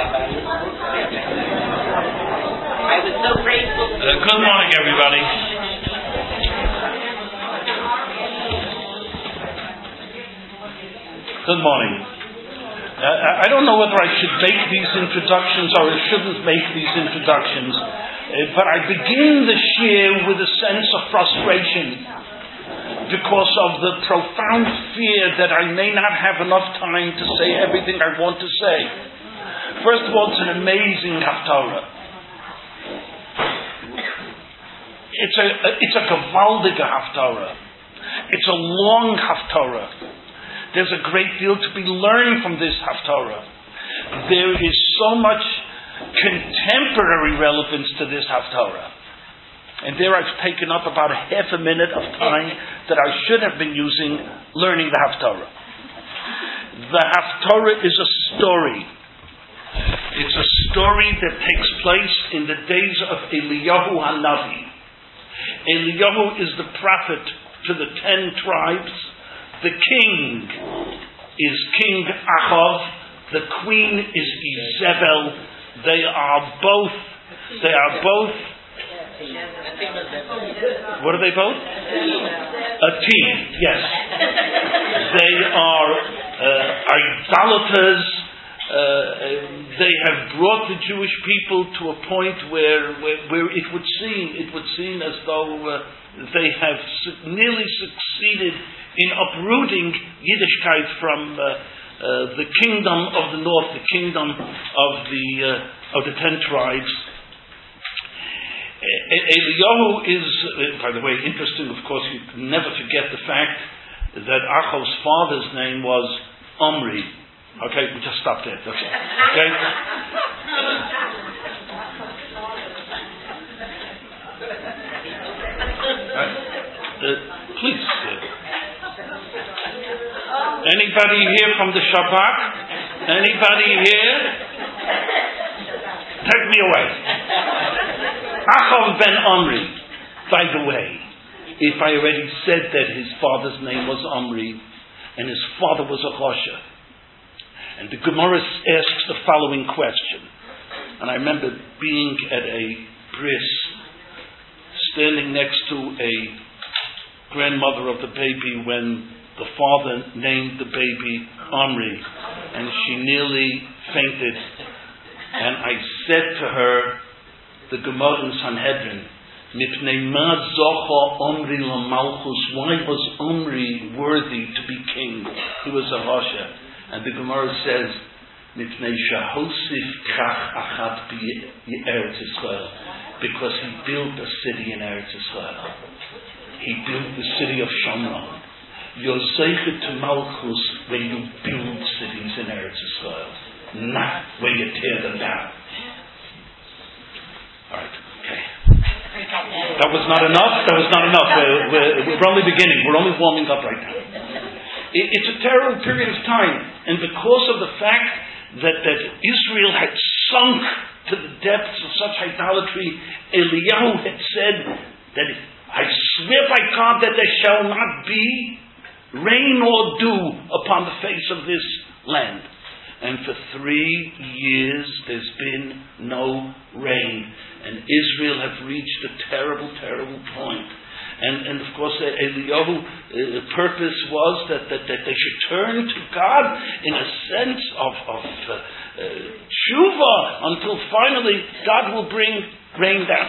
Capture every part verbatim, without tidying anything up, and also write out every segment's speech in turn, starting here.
I was so grateful. Uh, good morning, everybody. Good morning. Uh, I don't know whether I should make these introductions or I shouldn't make these introductions, uh, but I begin the shir with a sense of frustration because of the profound fear that I may not have enough time to say everything I want to say. First of all, it's an amazing haftarah. It's a it's a gewaldige haftarah. It's a long haftarah. There's a great deal to be learned from this haftarah. There is so much contemporary relevance to this haftarah. And there I've taken up about a half a minute of time that I should have been using learning the haftarah. The haftarah is a story. It's a story that takes place in the days of Eliyahu Hanavi. Eliyahu is the prophet to the ten tribes. The king is King Achav. The queen is Izebel. They are both. They are both. What are they both? A team. Yes. They are uh, idolaters. Uh, they have brought the Jewish people to a point where, where, where it would seem, it would seem as though uh, they have su- nearly succeeded in uprooting Yiddishkeit from uh, uh, the kingdom of the north, the kingdom of the uh, of the ten tribes. Eliyahu is, uh, by the way, interesting. Of course, you can never forget the fact that Achav's father's name was Omri. Okay, we just stop there. That's all. Okay. Right. Uh, please. Uh, Anybody here from the Shabbat? Anybody here? Take me away. Achav ben Omri. By the way, if I already said that his father's name was Omri and his father was a Chosha, and the Gemara asks the following question, and I remember being at a bris, standing next to a grandmother of the baby when the father named the baby Omri, and she nearly fainted. And I said to her, the Gemara in Sanhedrin, Mipnei ma zocha Omri lamalchus, why was Omri worthy to be king? He was a Rasha. And the Gemara says, Mipnei shahosif kach achat Eretz Yisrael, because he built a city in Eretz Yisrael. He built the city of Shomron. You're zeichet to Malchus when you build cities in Eretz Yisrael, not when you tear them down. All right, okay. That was not enough. That was not enough. We're, we're, we're only beginning. We're only warming up right now. It, it's a terrible period of time, and because of the fact that that Israel had sunk to the depths of such idolatry, Eliyahu had said that I swear by God that there shall not be rain or dew upon the face of this land. And for three years there's been no rain. And Israel have reached a terrible, terrible point. And, and of course, Eliyahu's uh, purpose was that, that, that they should turn to God in a sense of, of uh, uh, tshuva until finally God will bring rain down.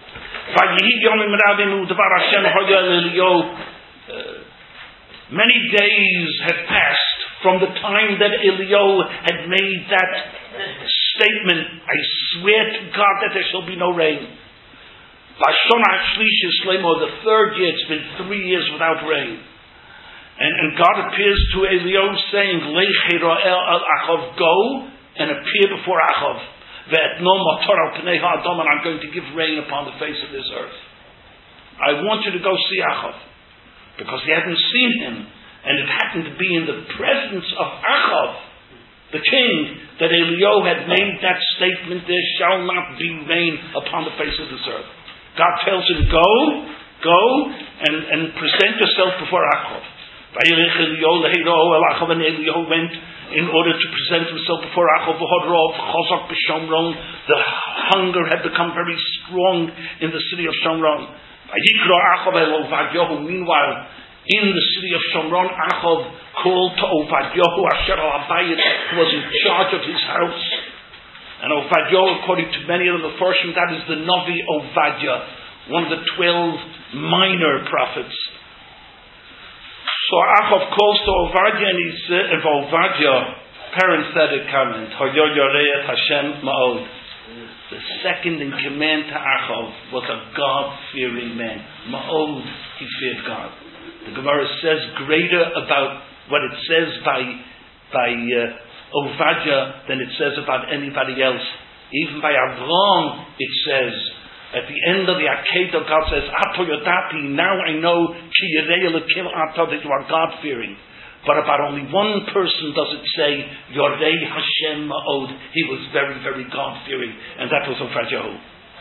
Many days had passed from the time that Eliyahu had made that statement, I swear to God that there shall be no rain. The third year, it's been three years without rain. And, and God appears to Eliyahu saying, go and appear before Achav. And I'm going to give rain upon the face of this earth. I want you to go see Achav. Because he hadn't seen him, and it happened to be in the presence of Achav, the king, that Eliyahu had made that statement, there shall not be rain upon the face of this earth. God tells him, go, go, and, and present yourself before Achav. And Eliyahu went in order to present himself before Achav v'hodrov chazak b'Shomron. The hunger had become very strong in the city of Shomron. Vayikra Achav el Ovadyahu. Meanwhile, in the city of Shomron, Achav called to Ovadyahu asher al Abayit, who was in charge of his house. And Ovadyahu, according to many of the Mefarshim, that is the Navi Ovadya, one of the twelve minor prophets. So Achav calls to Ovadya, and he says, if Ovadya, parenthetic comment, Hoyo Yoreyet Hashem Ma'od. The second in command to Achav was a God-fearing man. Ma'od, he feared God. The Gemara says greater about what it says by by uh, Ovadya than it says about anybody else. Even by Avram, it says, at the end of the Akedah, God says, Ato Yodati, now I know Ki Yirei Elokim Ato, that you are God-fearing. But about only one person does it say, Yorei Hashem Ma'od, he was very, very God-fearing, and that was Ovadyahu.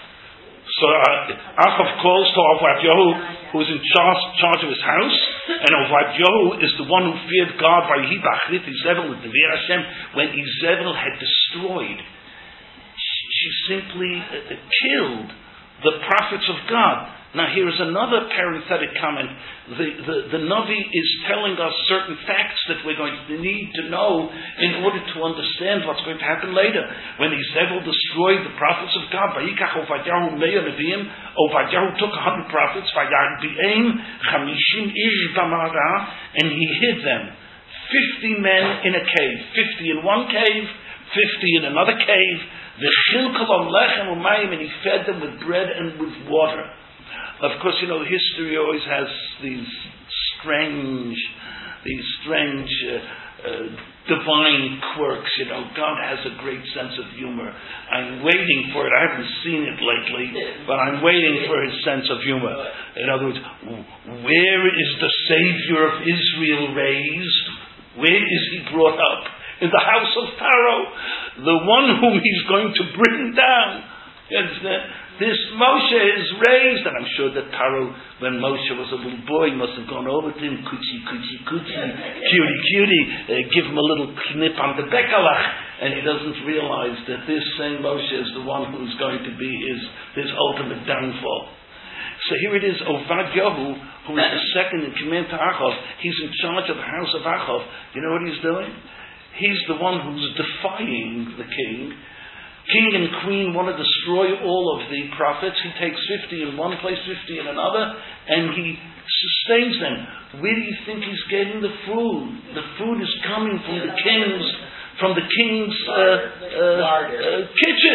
So uh, Achav calls to Ovadyahu, who is in charge, charge of his house, and Ovadyahu is the one who feared God by Hibachrit Izebel with the Vir Hashem. When Izebel had destroyed, she, she simply uh, killed the prophets of God. Now here is another parenthetic comment. The, the, the Navi is telling us certain facts that we're going to need to know in order to understand what's going to happen later. When Izebel destroyed the prophets of God, Vayikach Ovadyahu Meir Neviim, Ovadyahu took a hundred prophets, Vayagbi'eim Chamishim Ish Bamara, and he hid them. Fifty men in a cave. Fifty in one cave, fifty in another cave. V'chilkolom lechem u'mayim, and he fed them with bread and with water. Of course, you know, history always has these strange, these strange uh, uh, divine quirks. You know, God has a great sense of humor. I'm waiting for it. I haven't seen it lately, but I'm waiting for his sense of humor. In other words, where is the Savior of Israel raised? Where is he brought up? In the house of Pharaoh, the one whom he's going to bring down. You understand? This Moshe is raised, and I'm sure that Pharaoh, when Moshe was a little boy, must have gone over to him, kuchi, kuchi, kuchi, cutie, cutie, uh, give him a little knip on the bekalach, and he doesn't realize that this same Moshe is the one who's going to be his, his ultimate downfall. So here it is, Ovadyahu, who is the second in command to Achav. He's in charge of the house of Achav. You know what he's doing? He's the one who's defying the king. King and queen want to destroy all of the prophets. He takes fifty in one place, fifty in another, and he sustains them. Where do you think he's getting the food? The food is coming from the king's, from the king's uh, uh, uh, kitchen.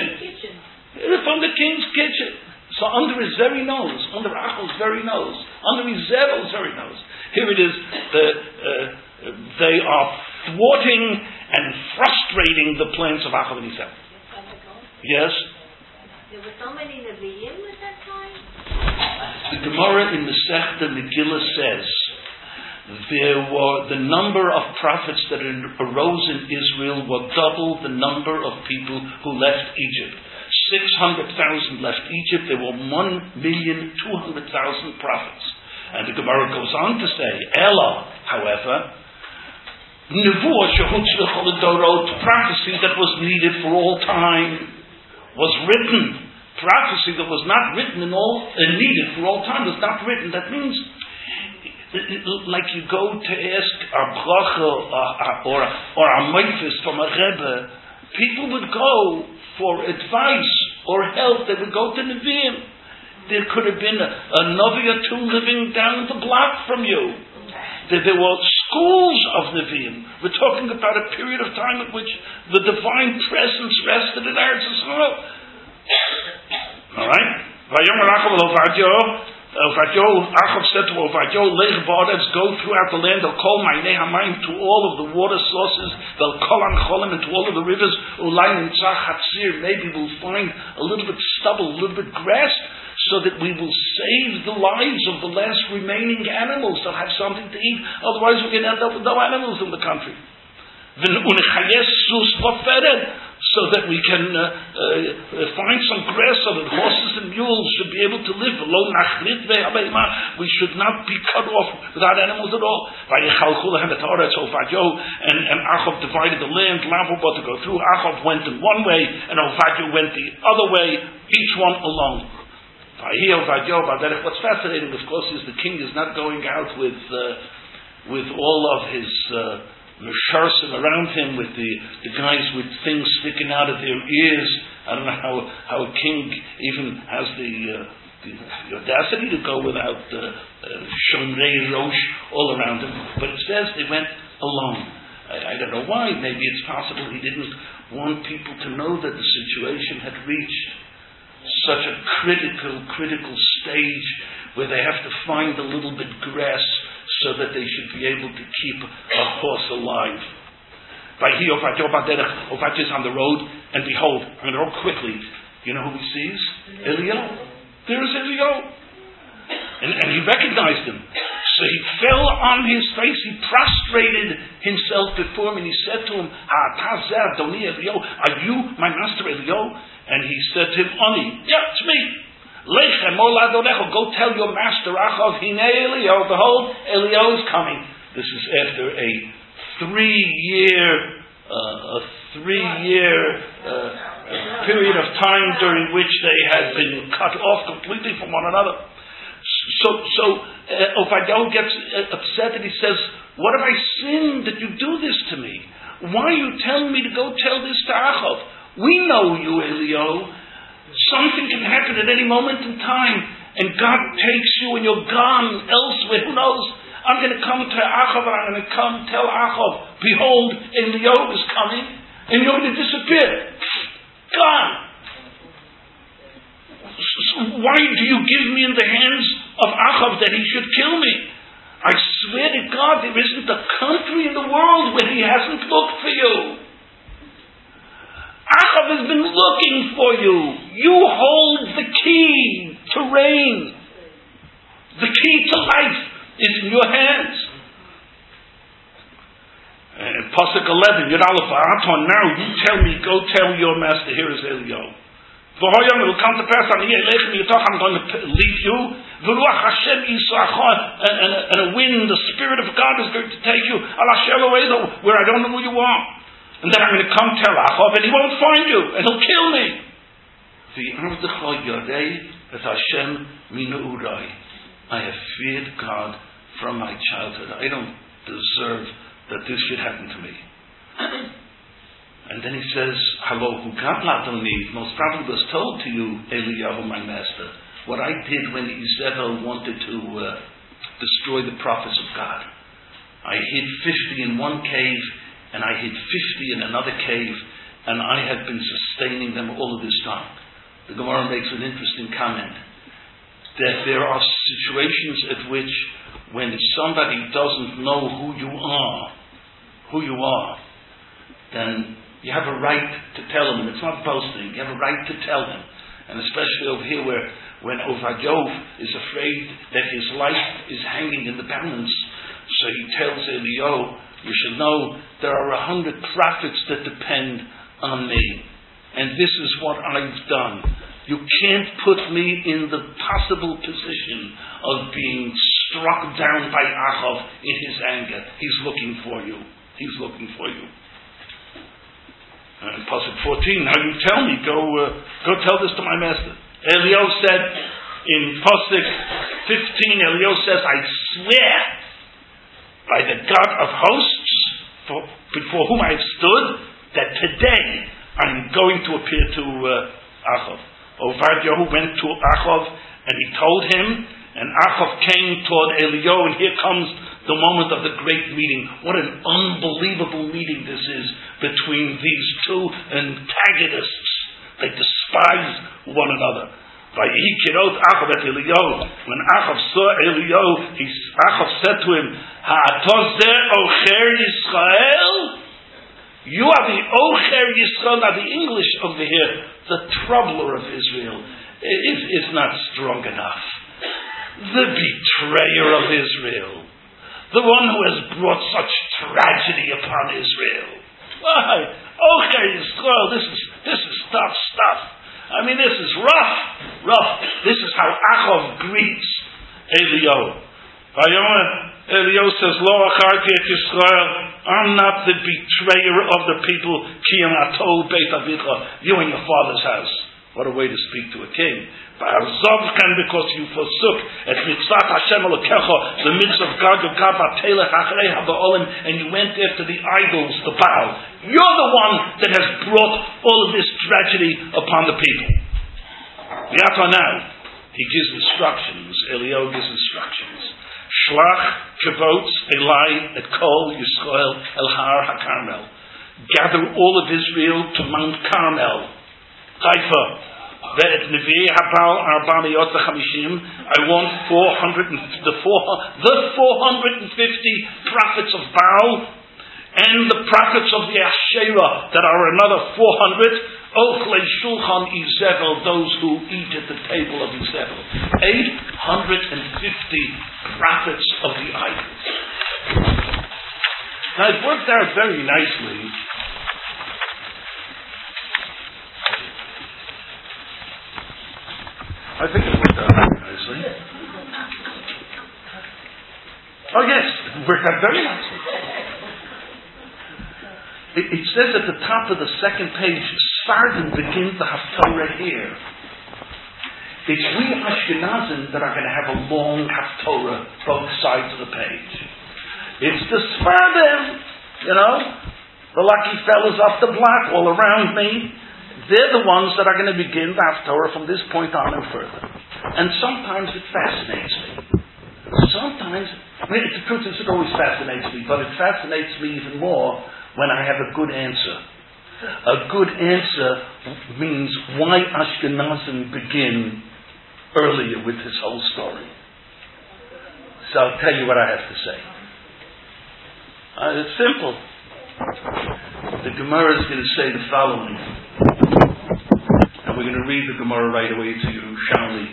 From the king's kitchen. So under his very nose, under Achav's very nose, under Izebel's very nose. Here it is. The, uh, they are thwarting and frustrating the plans of Achav and Izebel. Yes? There were so many Nevi'im at that time? The Gemara in the Masechta Megillah says there were the number of prophets that arose in Israel were double the number of people who left Egypt. Six hundred thousand left Egypt. There were one million two hundred thousand prophets. And the Gemara goes on to say, Ella, however, Nevuah shehutzvich l'dorot, prophecy that was needed for all time, was written. Prophecy that was not written in all, uh, needed for all time was not written. That means, like you go to ask a bracha uh, or or a meifis from a rebbe, people would go for advice or help. They would go to Nevi'im. There could have been a, a Navi or two living down the block from you. There, there were schools of Nevi'im. We're talking about a period of time at which the divine presence rested in Eretz Yisrael. All right? Vayomer Achav Ovadyahu. Ovadyahu, Achav said to Ovadyahu, Lech ba'aretz, go throughout the land, they'll call my Nehamayim to all of the water sources, they'll call on Cholim and to all of the rivers, Ulay Nitzach Hatzir, maybe we'll find a little bit stubble, a little bit grass, so that we will save the lives of the last remaining animals. They'll have something to eat. Otherwise, we're going to end up with no animals in the country. so that we can uh, uh, find some grass so that horses and mules should be able to live. We should not be cut off without animals at all. So Ovadyo and, and Achav divided the land, Lavobot to go through. Achav went in one way, and Ovadyo went the other way, each one alone. What's fascinating, of course, is the king is not going out with uh, with all of his uh, Mesharsim around him, with the, the guys with things sticking out of their ears. I don't know how, how a king even has the, uh, the, the audacity to go without Shomrei uh, uh, Rosh all around him. But it says they went alone. I, I don't know why. Maybe it's possible he didn't want people to know that the situation had reached such a critical, critical stage where they have to find a little bit grass so that they should be able to keep a horse alive. Ovadyo is on the road, and behold, I'm going to go quickly. You know who he sees? Eliyahu. There is Eliyahu. And, and he recognized him. So he fell on his face, he prostrated himself before him, and he said to him, are you my master Eliyahu? And he said to him, Oni, yeah, it's me. Go tell your master Achav, Hine Eliyahu, behold, Eliyahu is coming. This is after a three-year, uh, a three-year uh, period of time during which they had been cut off completely from one another. So, so uh, Ovadyo gets uh, upset and he says, "What have I sinned that you do this to me? Why are you telling me to go tell this to Achav? We know you, Eliyahu. Something can happen at any moment in time, and God takes you and you're gone elsewhere. Who knows? I'm going to come to Achav and I'm going to come tell Achav, behold, Eliyahu is coming, and you're going to disappear. Gone. So why do you give me in the hands of Achav that he should kill me? I swear to God, there isn't a country in the world where he hasn't looked for you. Achav has been looking for you. You hold the key to reign. The key to life is in your hands." And Pasuk eleven, Yud Aleph, now you tell me, go tell your master, here is Eliyahu. It will come to pass, I'm going to leave you, and a wind, the Spirit of God is going to take you, where I don't know who you are. And then I'm going to come tell Achav, and he won't find you, and he'll kill me. I have feared God from my childhood. I don't deserve that this should happen to me. And then he says, "Hello, who Gatlatoni most probably was told to you, Eliyahu, my master, what I did when Izebel wanted to uh, destroy the prophets of God. I hid fifty in one cave, and I hid fifty in another cave, and I have been sustaining them all of this time." The Gemara makes an interesting comment that there are situations at which, when somebody doesn't know who you are, who you are, then you have a right to tell them, and it's not boasting. You have a right to tell them, and especially over here, where when Ovadyo is afraid that his life is hanging in the balance, so he tells Eliyahu, "You should know there are a hundred prophets that depend on me, and this is what I've done. You can't put me in the possible position of being struck down by Achav in his anger. He's looking for you. He's looking for you." And Pasuk fourteen, now you tell me, go uh, go tell this to my master. Eliyahu said in Pasuk fifteen, Eliyahu says, "I swear by the God of hosts, for, before whom I have stood, that today I'm going to appear to uh, Achav." Ovadyo went to Achav and he told him, and Achav came toward Eliyahu, and here comes the moment of the great meeting. What an unbelievable meeting this is between these two antagonists. They despise one another. When Achav saw Eliyahu, he, Achav said to him, "Ha'atozeh Ocher Yisrael?" You are the Ocher Yisrael. Now the English over here, the troubler of Israel, is, is not strong enough. The betrayer of Israel. The one who has brought such tragedy upon Israel. Why? Okay, Yisrael, this is this is tough stuff. I mean, this is rough, rough. This is how Achav greets Eliyahu. Eliyahu says, "Lo acharti et Yisrael. I'm not the betrayer of the people. Ki em ato beit avicha. You and your father's house." What a way to speak to a king. Because you forsook et mitzvah Hashem Elokecha, the mitzvah of God, your God, and you went after the idols, the Baal. You're the one that has brought all of this tragedy upon the people. Now, he gives instructions. Eliyahu gives instructions. Shlach kavotz Elai et kol Yisrael el har haKarmel. Gather all of Israel to Mount Carmel. Haifa. I want four hundred the four the four hundred and fifty prophets of Baal and the prophets of the Asherah that are another four hundred. Ochlei Shulchan Izevel, those who eat at the table of Izevel. Eight hundred and fifty prophets of the idols. Now it worked out very nicely. I think it worked out very nicely. Oh yes, it worked out very nicely. It, it says at the top of the second page, Sfardim begins the Haftorah here. It's we Ashkenazim that are going to have a long Haftorah both sides of the page. It's the Sfardim, you know, the lucky fellas off the block all around me. They're the ones that are going to begin the Haftorah from this point on and further. And sometimes it fascinates me. Sometimes, I mean, the truth is it always fascinates me, but it fascinates me even more when I have a good answer. A good answer means why Ashkenazim begin earlier with this whole story. So I'll tell you what I have to say. Uh, it's simple. The Gemara is going to say the following. And we're going to read the Gemara right away to Yerushalmi.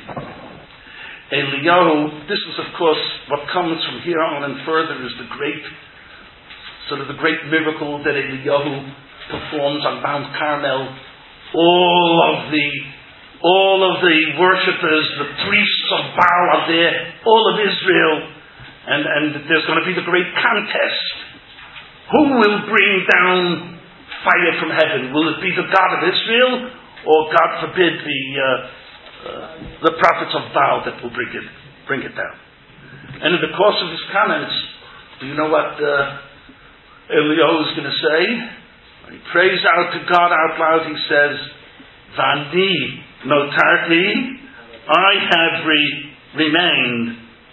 Eliyahu, this is of course what comes from here on and further is the great, sort of the great miracle that Eliyahu performs on Mount Carmel. All of the, all of the worshippers, the priests of Baal are there, all of Israel, and, and there's going to be the great contest. Who will bring down fire from heaven? Will it be the God of Israel, or God forbid the uh, uh, the prophets of Baal that will bring it bring it down? And in the course of his comments, do you know what uh, Eliyahu is going to say? When he prays out to God out loud, he says, "Vani notarti, I have re- remained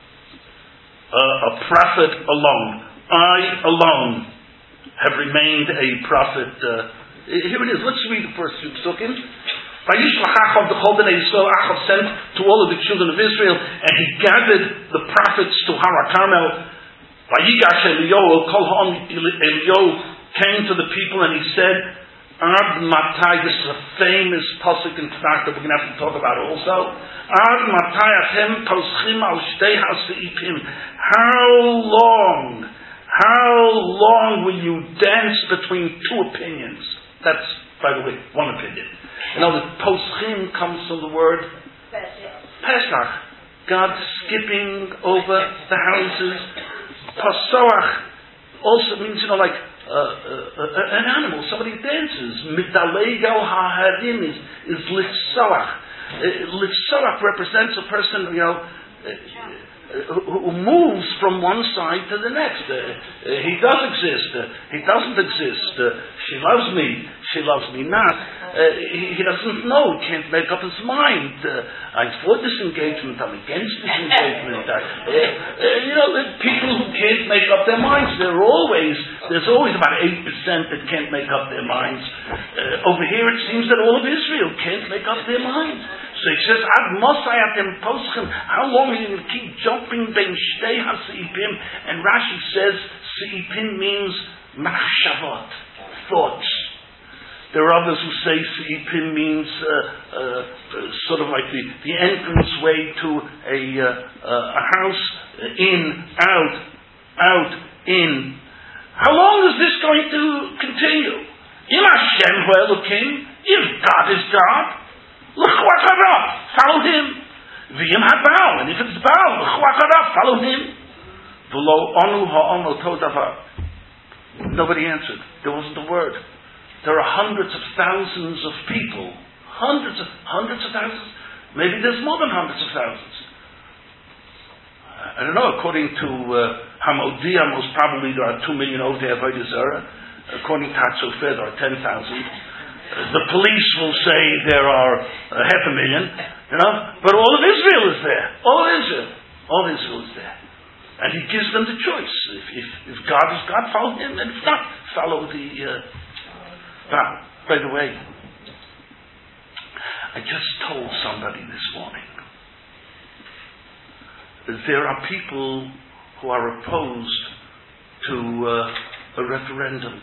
uh, a prophet alone. I alone have remained a prophet." Uh, here it is. Let's read the first two psukim. Vayishlach Achav b'chol bnei Yisrael. Achav sent to all of the children of Israel, and he gathered the prophets to Har HaKarmel. Vayigash Eliyahu kol ha'am. Eliyahu came to the people and he said, "Ad matai." This is a famous pasuk in Tanakh that we're going to have to talk about also. Ad matai atem poschim al shtei ha'seipim. How long? How long will you dance between two opinions? That's, by the way, one opinion. You know, the poschim comes from the word Pesach. God skipping over the houses. Pasoach also means, you know, like uh, uh, an animal. Somebody dances. Midalego ha'harim is, is litzoach. Uh, litzoach represents a person, you know, uh, who moves from one side to the next. Uh, uh, he does exist. Uh, he doesn't exist. Uh, she loves me. She loves me not. Uh, he, he doesn't know. He can't make up his mind. Uh, I'm for this engagement. I'm against this engagement. I, uh, uh, you know, the people who can't make up their minds, there are always, there's always about eight percent that can't make up their minds. Uh, over here it seems that all of Israel can't make up their minds. So he says, Ad Mosai atem poschim. How long are you going to keep jumping ben shtei ha-seipim? And Rashi says, seipim means machshavot, thoughts. There are others who say seipim means uh, uh, uh, sort of like the, the entrance way to a, uh, uh, a house, uh, in, out, out, in. How long is this going to continue? Im Hashem hu Elokim, if God is God, l'chu acharav, follow Him. V'im ha-Baal, and if it's Baal, l'chu acharav, follow Him. V'lo onu ha'om l'to davar. Nobody answered. There wasn't a word. There are hundreds of thousands of people. Hundreds of, hundreds of thousands. Maybe there's more than hundreds of thousands. I don't know. According to uh, Hamodia, most probably there are two million Ovdei Avodah Zarah. According to Hatzofer, there are ten thousand. Uh, the police will say there are uh, half a million. You know, but all of Israel is there. All of Israel. All of Israel is there. And He gives them the choice. If, if, if God is God, follow Him. And if not, follow the... Uh, Now, by the way, I just told somebody this morning that there are people who are opposed to uh, a referendum.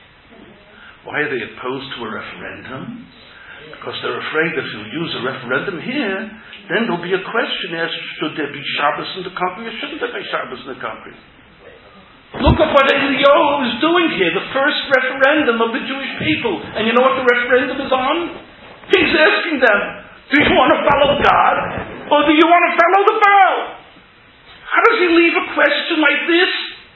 Why are they opposed to a referendum? Because they're afraid that if you use a referendum here, then there'll be a question as should there be Shabbos in the country or shouldn't there be Shabbos in the country? Look at what Eliyahu is doing here, the first referendum of the Jewish people. And you know what the referendum is on? He's asking them, do you want to follow God or do you want to follow the Baal? How does he leave a question like this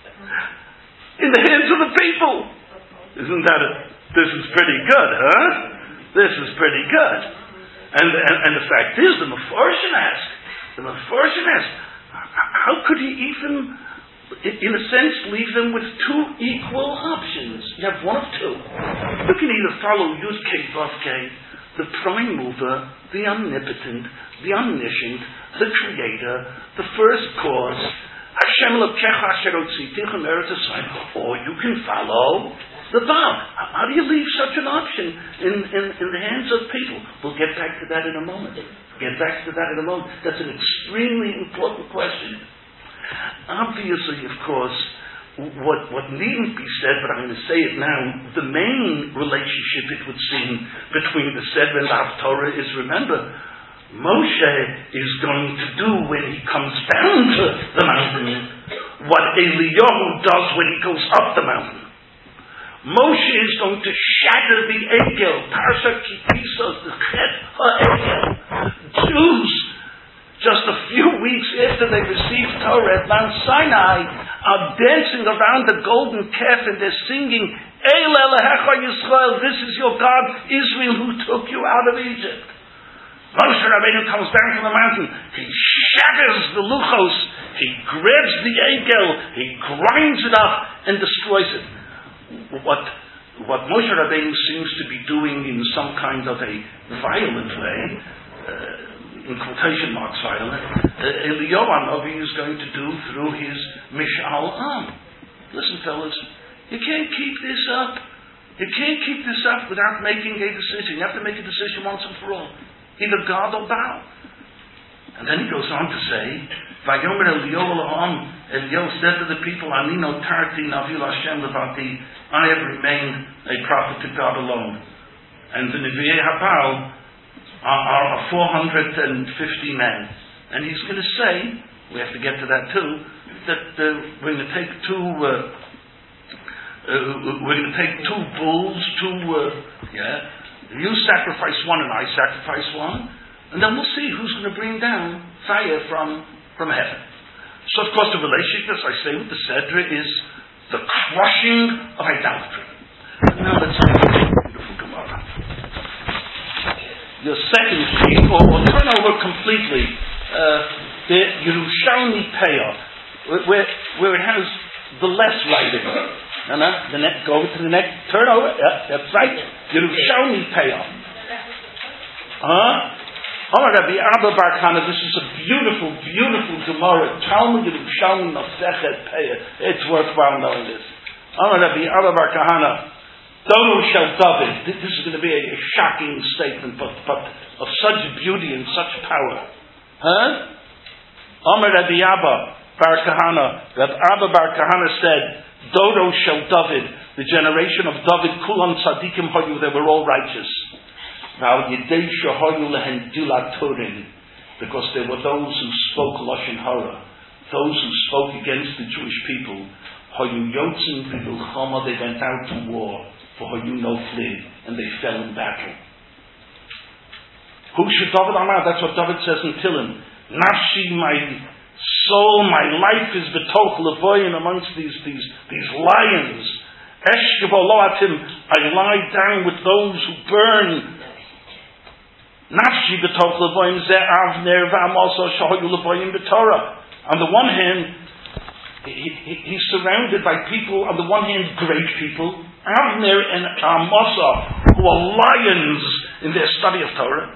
in the hands of the people? Isn't that a, this is pretty good, huh? This is pretty good. And, and, and the fact is, the Mefarshim asked, the Mefarshim asked, how could he even, in a sense, leave them with two equal options? You have one of two. You can either follow Yud Kei Vav Kei, the prime mover, the omnipotent, the omniscient, the creator, the first cause, Hashem Elokecha Asher Hotzitecha Me'eretz Yisrael, or you can follow the Baal. How do you leave such an option in, in, in the hands of people? We'll get back to that in a moment. Get back to that in a moment. That's an extremely important question. Obviously, of course, what, what needn't be said, but I'm going to say it now, the main relationship, it would seem, between the Seder and the Haftorah is, remember, Moshe is going to do when he comes down to the mountain what Eliyahu does when he goes up the mountain. Moshe is going to shatter the Egel, Parsha Kipisos, the Chet HaEgel. Jews, just a few weeks after they received Torah at Mount Sinai, are dancing around the golden calf and they're singing, El Elohecha Yisrael, this is your God, Israel, who took you out of Egypt. Moshe Rabbeinu comes down from the mountain, he shatters the luchos, he grabs the Egel, he grinds it up and destroys it. What, what Moshe Rabbeinu seems to be doing in some kind of a violent way, uh, in quotation marks violent, uh, Eliyahu Hanavi is going to do through his Mishal Am. Listen, fellas, you can't keep this up. You can't keep this up without making a decision. You have to make a decision once and for all. Either God or Baal. And then he goes on to say, Vayomer Eliyahu Laham, Eliyahu said to the people, Ani notarti navil Hashem levati, I have remained a prophet to God alone. And the Nevi'ei HaBaal are, are four hundred fifty men. And he's going to say, we have to get to that too, that uh, we're going to take two, uh, uh, we're going to take two bulls, two, uh, yeah, you sacrifice one and I sacrifice one, and then we'll see who's going to bring down fire from, from heaven. So, of course, the relationship, as I say, with the Sedra is the crushing of idolatry. Now let's look at the beautiful Gemara. The second thing, or, or turn over completely, uh, the Yerushalmi Peyah, where, where it has the less writing. No, no, the next, go over to the next, turn over, yeah, that's right, Yerushalmi Peyah. Huh? Amar Rabbi Abba Bar Kahana, this is a beautiful, beautiful Gemara. Talmud Yerushalmi Masechet Peyah. It's worthwhile knowing this. Amar Rabbi Abba Bar Kahana, Dono Shel David. This is going to be a, a shocking statement, but, but of such beauty and such power. Huh? Amar Rabbi Abba Bar Kahana, Rabbi Abba Bar Kahana said, Dodo Shel David, the generation of David, Kulan Tzadikim Hoyu, they were all righteous. Because there were those who spoke Lashon Hara, those who spoke against the Jewish people. Hayu yotzim v'milchama, they went out to war. For hayu no flee, and they fell in battle. Who should David amar? That's what David says in Tehillim. Nafshi, my soul, my life is betoch levoyin amongst these these these lions. Eshkevo loatim, I lie down with those who burn. Nafshi betoch levoyin ze avner v'amoso shahayu levoyin b'torah. On the one hand, he, he, he's surrounded by people. On the one hand, great people, Avner and Amasa, who are lions in their study of Torah.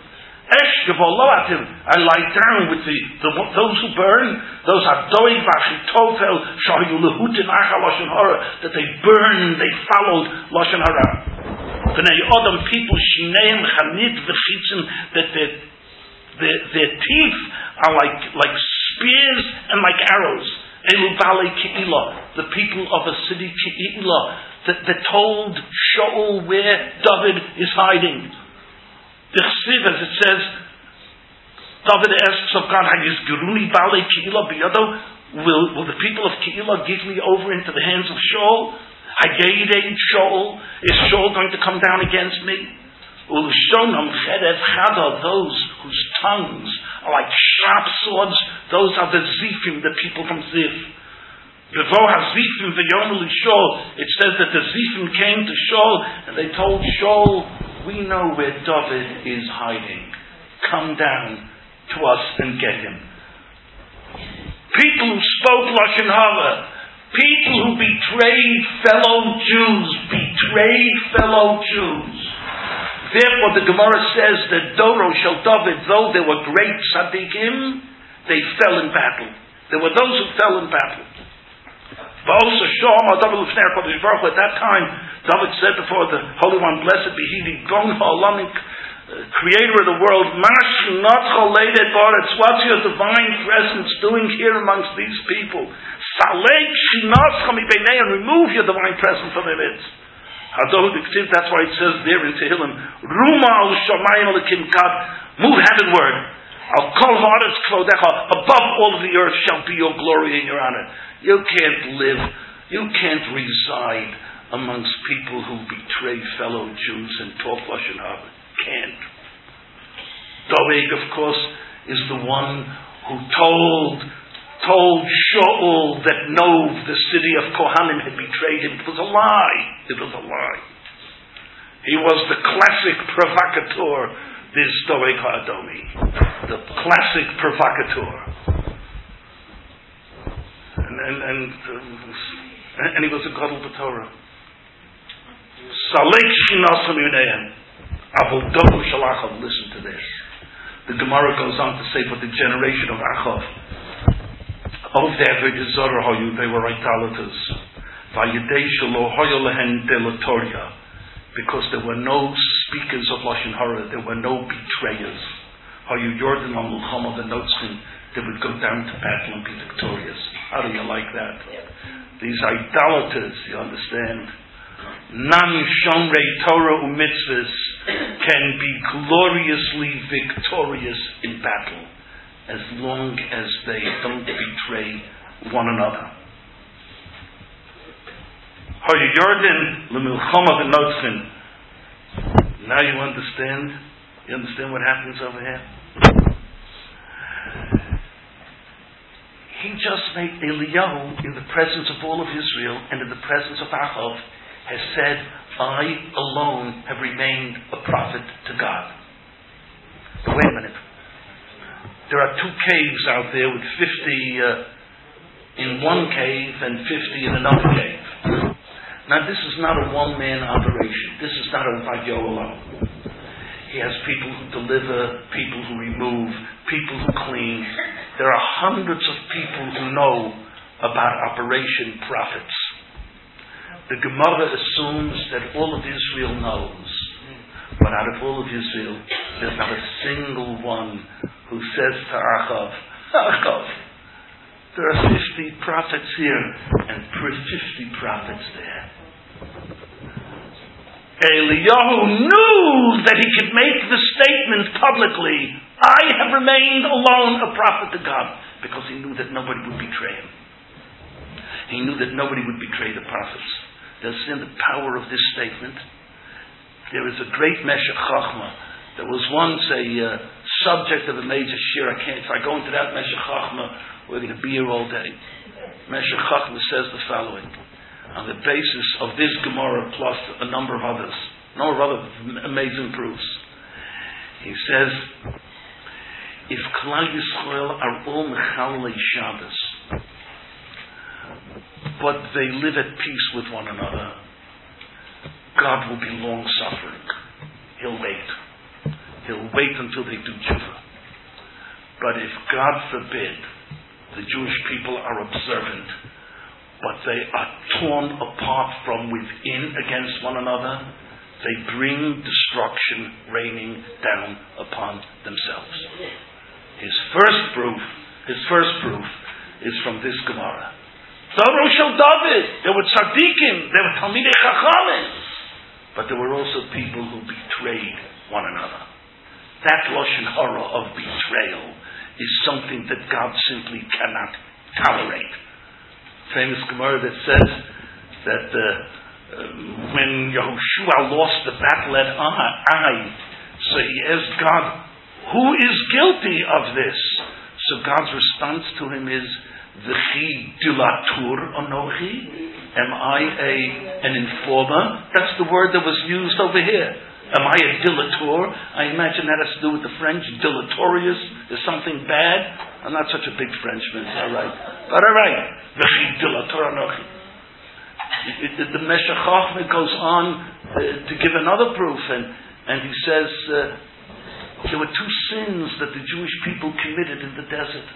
I lie down with the, the those who burn, those are doig v'achitofel shahayu lehutin achal lashon hara, that they burn, they followed lashon hara. Bnei Adam, people shineim chanid v'chitzim, that their, their their teeth are like like spears and like arrows. Elu balei Ke'ilah, the people of a city Ke'ilah, that, that told Shaul where David is hiding. The Chsiv, as it says, David asks of God, Hayizgiruni balei Ke'ilah biyado, will will the people of Ke'ilah give me over into the hands of Shaul? Hayedei Shaul, is Shaul going to come down against me? Ulshonam cherev chada, those whose tongues are like sharp swords, those are the Zifim, the people from Zif. Before HaZifim v'yomel Shaul, it says that the Zifim came to Shaul and they told Shaul, we know where David is hiding. Come down to us and get him. People who spoke Lashon Hara, people who betrayed fellow Jews, betrayed fellow Jews. Therefore, the Gemara says that Doro shel David, though there were great tzaddikim, they fell in battle. There were those who fell in battle. But also, at that time, David said before the Holy One, blessed be He, the Gon Ha'olamic, Creator of the world, what's your divine presence doing here amongst these people? Remove your divine presence from their midst. That's why it says there in Tehillim, Ruma al Shamayim Alekim Kad, move heavenward. Al Kol Haaretz Kvodecha, above all of the earth shall be your glory and your honor. You can't live, you can't reside amongst people who betray fellow Jews and talk Lashon Hara. Can't. Doeg, of course, is the one who told told Shaul that no, the city of Kohanim had betrayed him. It was a lie. It was a lie. He was the classic provocateur, this Doeg HaAdomi. The classic provocateur. And, and, and, uh, and he was a Gadol B'Torah. Salek Shinasam Yuneim. Avol Doru Shalachav. Listen to this. The Gemara goes on to say, for the generation of Achav, of their they were idolaters. Because there were no speakers of Lashon Hara, there were no betrayers. They would go down to battle and be victorious. How do you like that? These idolaters, you understand? Nan shomrei Torah u'mitzvahs can be gloriously victorious in battle, as long as they don't betray one another. Now you understand? You understand what happens over here? He just made Eliyahu, in the presence of all of Israel and in the presence of Achav, has said, I alone have remained a prophet to God. But wait a minute. There are two caves out there with fifty uh, in one cave and fifty in another cave. Now this is not a one-man operation. This is not a Vadyo alone. He has people who deliver, people who remove, people who clean. There are hundreds of people who know about Operation Prophets. The Gemara assumes that all of Israel knows. But out of all of Israel, there's not a single one who says to Achav, Achav, there are fifty prophets here and fifty prophets there. Eliyahu knew that he could make the statement publicly, I have remained alone a prophet to God, because he knew that nobody would betray him. He knew that nobody would betray the prophets. Do you understand the power of this statement? There is a great Meshech Chochmah. There was once a uh, subject of a major shir. I can't, if I go into that Meshech Chochmah, we're going to be here all day. Meshech Chochmah says the following, on the basis of this Gemara plus a number of others, a number of other amazing proofs. He says, if Klal Yisrael are all Mechalei Shabbos, but they live at peace with one another, God will be long-suffering. He'll wait. He'll wait until they do tshuva. But if, God forbid, the Jewish people are observant, but they are torn apart from within against one another, they bring destruction raining down upon themselves. His first proof, his first proof is from this Gemara. Doro shel David, there were tzaddikim, there were talmidei chachamim, but there were also people who betrayed one another. That lashon hara of betrayal is something that God simply cannot tolerate. Famous Gemara that says that uh, uh, when Yehoshua lost the battle at Ai, so he asked God, who is guilty of this? So God's response to him is, V'chi dilatur anochi? Am I a, an informer? That's the word that was used over here. Am I a dilator? I imagine that has to do with the French. Dilatorious is something bad. I'm not such a big Frenchman, all right. But all right. V'chi dilator anochi. The Meshech Chochmah goes on uh, to give another proof, and, and he says uh, there were two sins that the Jewish people committed in the desert.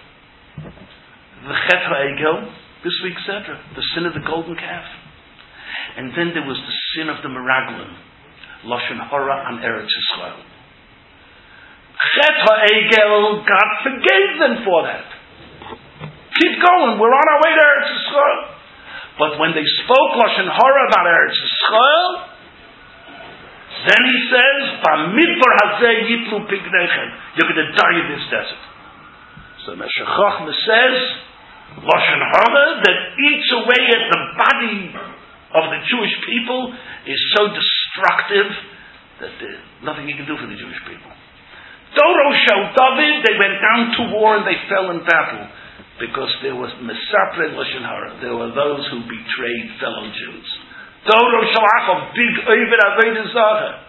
The Chet HaEgel, this week's Sedra, the sin of the golden calf. And then there was the sin of the Meraglim, Lashon Hara on Eretz Yisrael. Chet HaEgel, God forgave them for that. Keep going, we're on our way to Eretz Yisrael. But when they spoke Lashon Hara about Eretz Yisrael, then he says, Bamidbar hazeh yitlu pigneichem. You're going to die in this desert. So Meshech Chochmah says, Lashon Hara that eats away at the body of the Jewish people is so destructive that there's nothing you can do for the Jewish people. Doro shel David, they went down to war and they fell in battle because there was Mesapre Lashon Hara. There were those who betrayed fellow Jews. Doro shel Achov, big Ovid Avodah Zarah.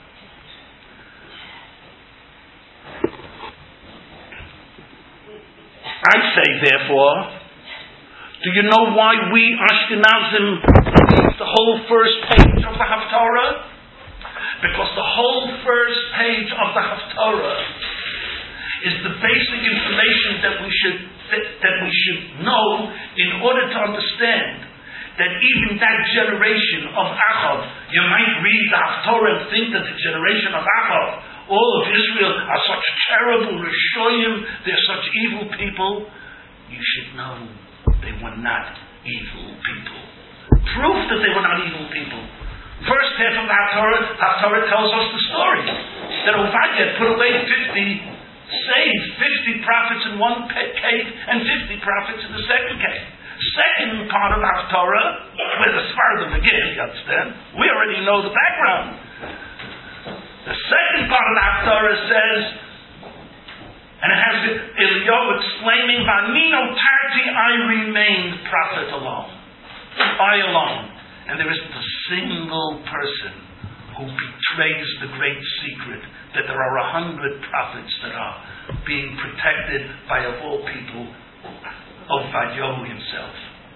I say, therefore, do you know why we Ashkenazim read the whole first page of the Haftarah? Because the whole first page of the Haftarah is the basic information that we should that we should know in order to understand that even that generation of Achav, you might read the Haftarah and think that the generation of Achav, all of Israel are such terrible Rishoyim, they're such evil people. You should know they were not evil people. Proof that they were not evil people. First half of the Haftarah, Haftarah tells us the story. That Ovadia put away fifty saves, fifty prophets in one cave and fifty prophets in the second cave. Second part of Haftarah, where the Sfardim begin, you understand? We already know the background. The second part of the Haftarah says, and it has Eliyahu exclaiming, Vanino Tarti, I remained prophet alone. I alone. And there isn't a single person who betrays the great secret that there are a hundred prophets that are being protected by, of all people, Ovadiah himself.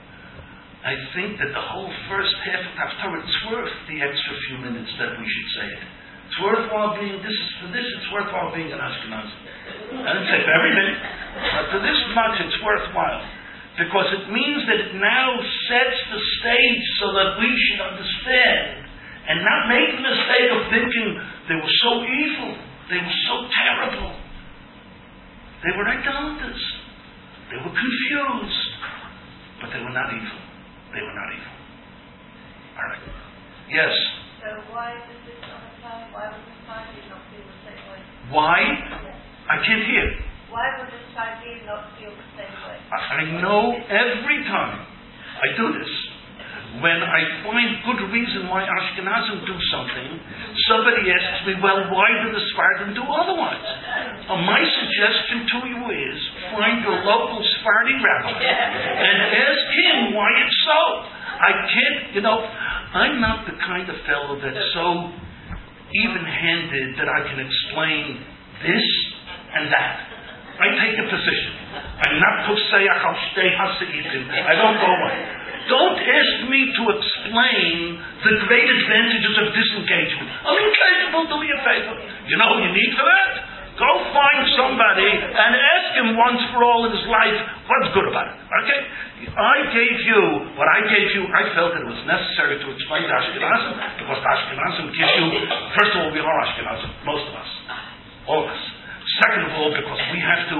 I think that the whole first half of Haftarah, it's worth the extra few minutes that we should say it. It's worthwhile being, this is for this, it's worthwhile being an Ashkenazi. I didn't say for everything, but for this much it's worthwhile. Because it means that it now sets the stage so that we should understand and not make the mistake of thinking they were so evil, they were so terrible. They were idolaters. They were confused. But they were not evil. They were not evil. Alright. Yes? So why was this not a time? Why was this time not feel the same way? Why? I can't hear. Why would this time not feel the same way? I know every time. I do this. When I find good reason why Ashkenazim do something, somebody asks me, well, why do the Sephardim do otherwise? Uh, my suggestion to you is, find your local Sephardi rabbi and ask him why it's so. I can't, you know, I'm not the kind of fellow that's so even-handed that I can explain this and that. I take a position. I'm not Koseach al Shtei Hasidim. I don't go away. Don't ask me to explain the great advantages of disengagement. I'm incapable. Do me a favor. You know who you need for that? Go find somebody and ask him once for all in his life what's good about it. Okay? I gave you what I gave you. I felt that it was necessary to explain to Ashkenazim because Ashkenazim gives you. First of all, we are Ashkenazim, most of us, all of us. Second of all, because we have to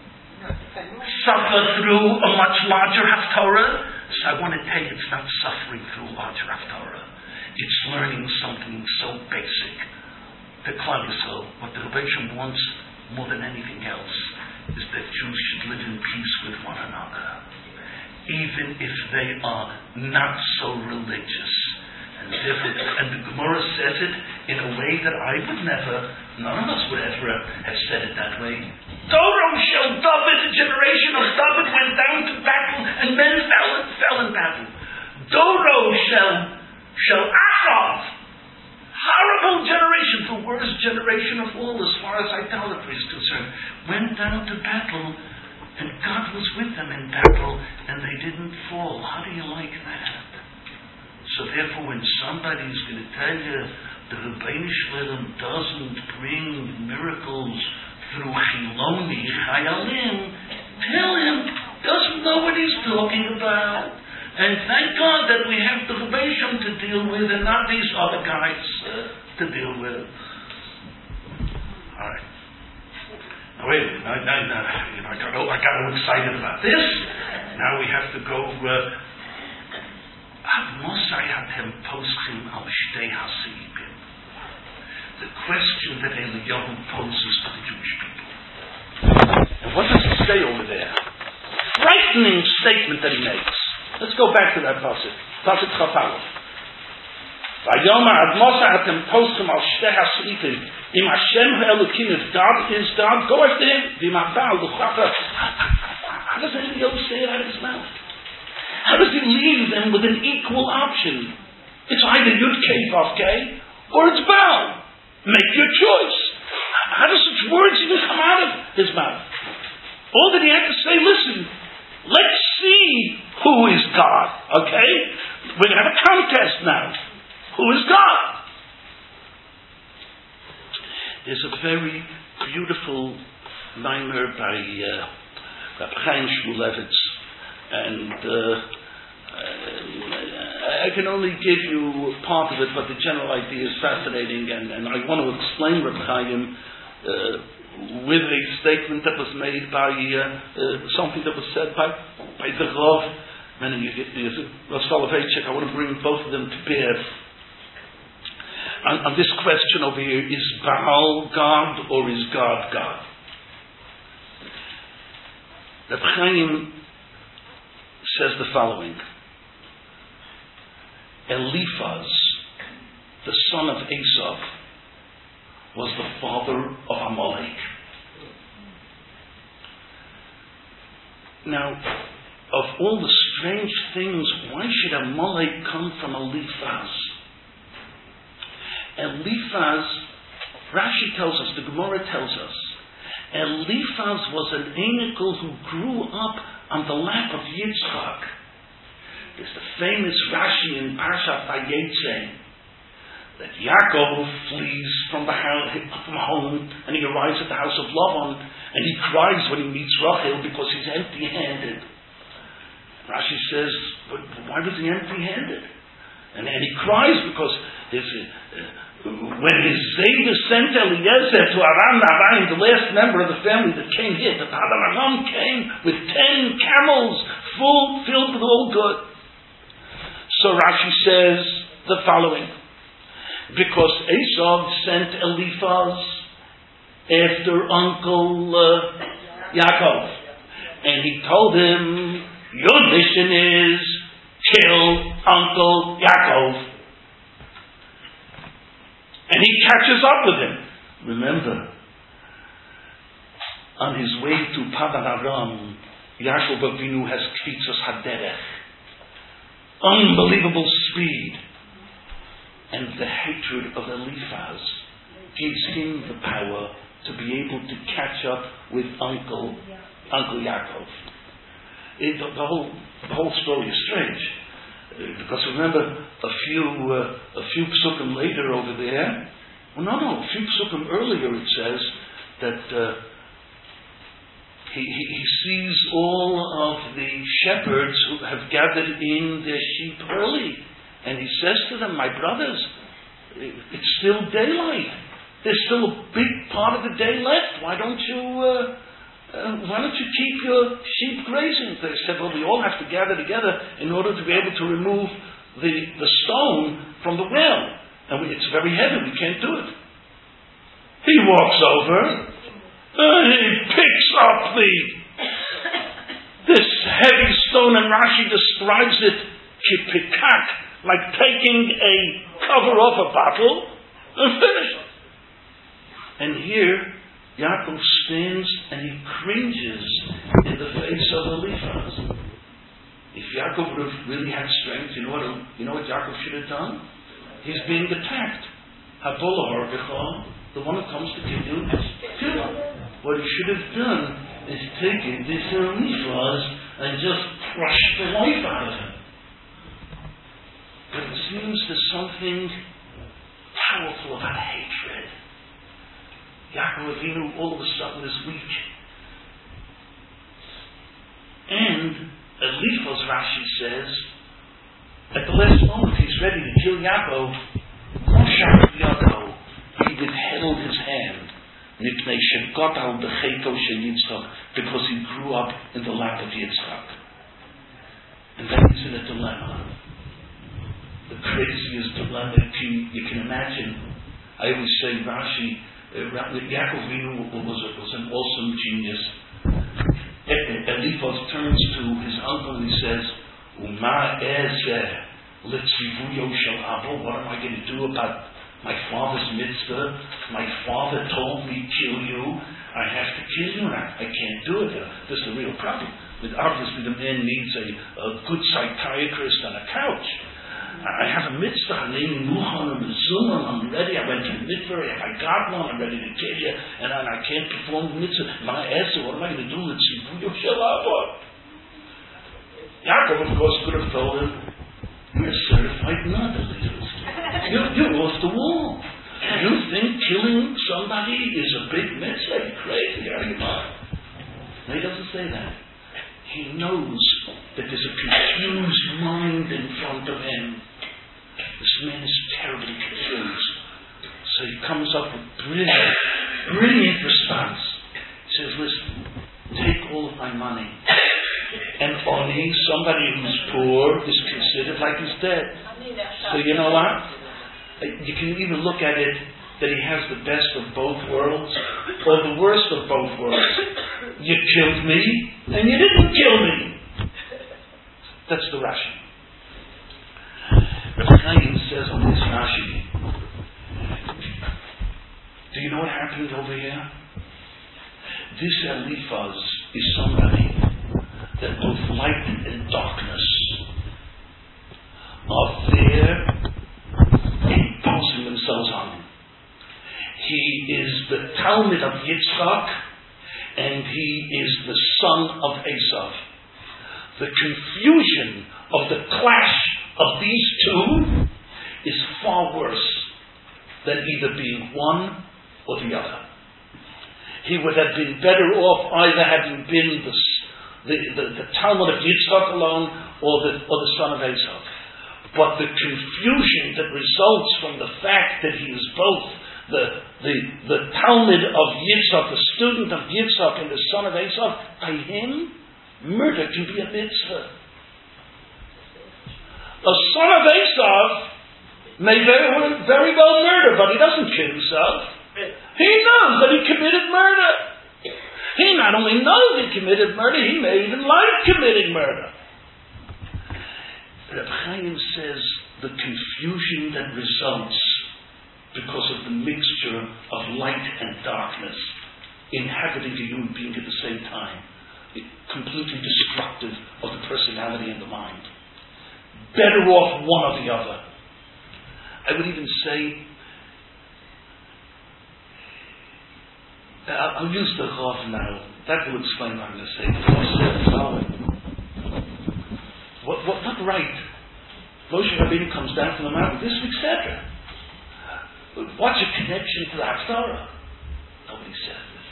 suffer through a much larger Haftorah. So I want to tell you, it's not suffering through a larger Haftorah. It's learning something so basic. The Klal Yisrael, what the Rebbeinu wants more than anything else, is that Jews should live in peace with one another, even if they are not so religious. And therefore, and the Gemara says it in a way that I would never, none of us would ever have said it that way. Doro shel David, the generation of David went down to battle, and men fell, fell in battle. Doro shel shel Achav, horrible generation, the worst generation of all as far as idolatry is concerned, went down to battle, and God was with them in battle, and they didn't fall. How do you like that? So therefore, when somebody is going to tell you the Rebbeinu Shalom doesn't bring miracles through Chiloni, Chayalim, tell him doesn't know what he's talking about. And thank God that we have the Rebbeinu Shalom to deal with and not these other guys uh, to deal with. All right. Now wait a minute. Now, now, now, you know, I got I got all excited about this. Now we have to go. Uh, the question that Eliyahu poses to the Jewish people. And what does he say over there? Frightening statement that he makes. Let's go back to that pasuk. Pasuk Chafalov. Vayoma ad Moshe atem poschem al shtei hasitim. Im Hashem ha'elokim, if God is God, go after him. V'imabal l'chacha. How does Eliyahu say it out of his mouth? How does he leave them with an equal option? It's either Yud Kei Vav Kei or it's Baal. Make your choice. How do such words even come out of his mouth? All that he had to say, listen, let's see who is God, okay? We're going to have a contest now. Who is God? There's a very beautiful mimer by uh, Rabbi Chaim Shmulevitz, and uh, I can only give you part of it, but the general idea is fascinating, and, and I want to explain Rabbi Chaim uh, with a statement that was made by uh, uh, something that was said by by the Rav, many years ago, Rav Soloveitchik. I want to bring both of them to bear on, on this question over here: is Baal God or is God God? Rabbi Chaim says the following: Eliphaz, the son of Esav, was the father of Amalek. Now, of all the strange things, why should Amalek come from Eliphaz? Eliphaz, Rashi tells us, the Gemara tells us, Eliphaz was an Enikel who grew up on the lap of Yitzchak. There's the famous Rashi in Parshat Vayetze that Yaakov flees from the house, from home, and he arrives at the house of Lavan, and he cries when he meets Rachel because he's empty-handed. Rashi says, but why was he empty-handed? And, and he cries because his, uh, when his Zayda sent Eliezer to Aram Naharaim, the last member of the family that came here, that Hadar Aram came with ten camels full, filled with all good. So Rashi says the following: because Esav sent Eliphaz after Uncle uh, Yaakov, and he told him, your mission is kill Uncle Yaakov. And he catches up with him. Remember, on his way to Padan Aram, Yaakov Avinu has Kvitzas Haderech. Unbelievable speed. And the hatred of Eliphaz gives him the power to be able to catch up with Uncle Uncle Yaakov. It, the, the whole the whole story is strange. Because remember, a few uh, a few psukim later over there, well, no, no, a few psukim earlier it says that uh, he, he he sees all of the shepherds who have gathered in their sheep early, and he says to them, "My brothers, it's still daylight. There's still a big part of the day left. Why don't you uh, uh, why don't you keep your sheep grazing?" They said, "Well, we all have to gather together in order to be able to remove the, the stone from the well. And we, it's very heavy, we can't do it." He walks over, and he picks up the this heavy stone, and Rashi describes it kipikak, like taking a cover off a bottle, and finished. And here, Yaakov stands and he cringes in the face of Eliphaz. If Yaakov would have really had strength, you know what, you know what Yaakov should have done? He's being attacked. Habolah Harbichah, the one who comes to kill you, kill him. What he should have done is taken this Eliphaz and just crushed the life out of him. But it seems there's something powerful about hatred. Yaakov Avinu all of a sudden is weak. And Eliphaz, Rashi says, at the last moment he's ready to kill Yaakov, Moshe Yaakov, he withheld his hand, because he grew up in the lap of Yitzchak. And then he's in a dilemma. The craziest dilemma you, you can imagine. I always say Rashi, uh, Yaakov Avinu was, a, was an awesome genius. Eliphaz turns to his uncle and he says, Uma ezeh litzivuyo shel avo. What am I going to do about my father's mitzvah? My father told me kill you. I have to kill you, and I, I can't do it. This is the real problem. But obviously the man needs a, a good psychiatrist on a couch. I have a mitzvah, I'm ready, I went to the mitzvah, if I got one, I'm ready to kill you, and I, I can't perform the mitzvah. My answer, what am I going to do? Let's see, Yaakov, of course, could have told him, you're a certified non-believer. You're, you're off the wall. You think killing somebody is a big mitzvah? You're crazy, are you not? No, he doesn't say that. He knows that there's a confused mind in front of him. This man is terribly confused. So he comes up with brilliant, brilliant response. He says, listen, take all of my money. And Oni, somebody who's poor, is considered like he's dead. So you know what? You can even look at it that he has the best of both worlds, or the worst of both worlds. You killed me, and you didn't kill me. That's the Rashi. Rabbi Chaim says on this Rashi, do you know what happened over here? This Eliphaz is somebody that both light and darkness are there imposing themselves on him. He is the Talmud of Yitzchak, and he is the son of Esav. The confusion of the clash of these two is far worse than either being one or the other. He would have been better off either having been the, the, the, the Talmud of Yitzchak alone or the, or the son of Esav. But the confusion that results from the fact that he is both the, the, the Talmud of Yitzchak, the student of Yitzchak, and the son of Esav, by him, murder can be a mitzvah. A son of Esav may very, very well murder, but he doesn't kill himself. He knows that he committed murder. He not only knows he committed murder, he may even like committing murder. Reb Chaim says the confusion that results because of the mixture of light and darkness inhabiting a human being at the same time, it's completely destructive of the personality and the mind. Better off one or the other. I would even say, I'll, I'll use the Rav now. That will explain what I'm going to say. The Rav said the following. What, what, what right? Moshe Rabbeinu comes down from the mountain this week, Cedra. What's your connection to the Haftarah? Nobody said this.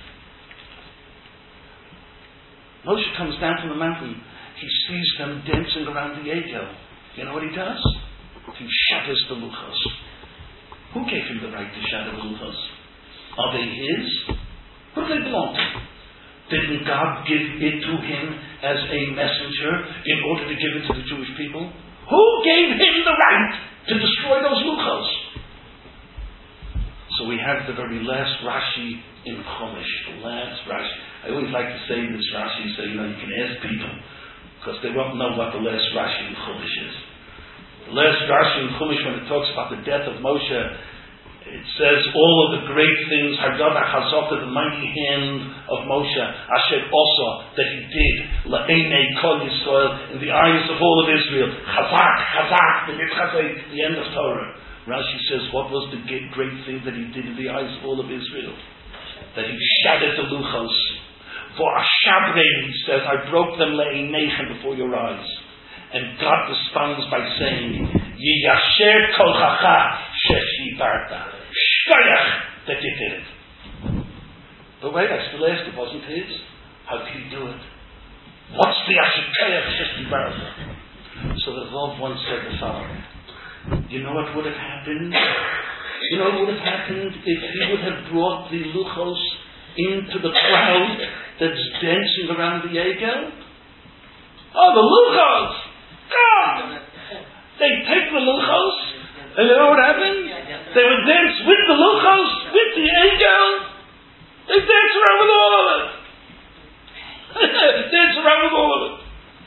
Moshe comes down from the mountain. He sees them dancing around the Egel. You know what he does? He shatters the luchos. Who gave him the right to shatter the luchos? Are they his? Who do they belong to? Didn't God give it to him as a messenger in order to give it to the Jewish people? Who gave him the right to destroy those luchos? So we have the very last Rashi in Chumash. The last Rashi. I always like to say this Rashi, so you know you can ask people, because they won't know what the last Rashi in Chumash is. The last Rashi in Chumash, when it talks about the death of Moshe, it says all of the great things, Haggadah Chazaka, the mighty hand of Moshe, Asher Osa, that he did, La'enei Kol Yisrael, in the eyes of all of Israel, Chazak, Chazak, the Mitzchazek, the end of Torah. Rashi says, what was the great thing that he did in the eyes of all of Israel? That he shattered the luchos. For Ashabrein, he says, I broke them La'eneichen before your eyes. And God responds by saying, Yiyasher kolchacha sheshibarta. Shkoyach that you did it. But wait, I still ask, it wasn't his. How did he do it? What's the Ashikoyach sheshibarta? So the Rav once said the following. You know what would have happened? You know what would have happened if he would have brought the luchos into the crowd that's dancing around the Egel? Oh, the luchos! God! They take the luchos, and you know what happened? They would dance with the luchos, with the Egel. They dance around with all of it. Dance around with all of it.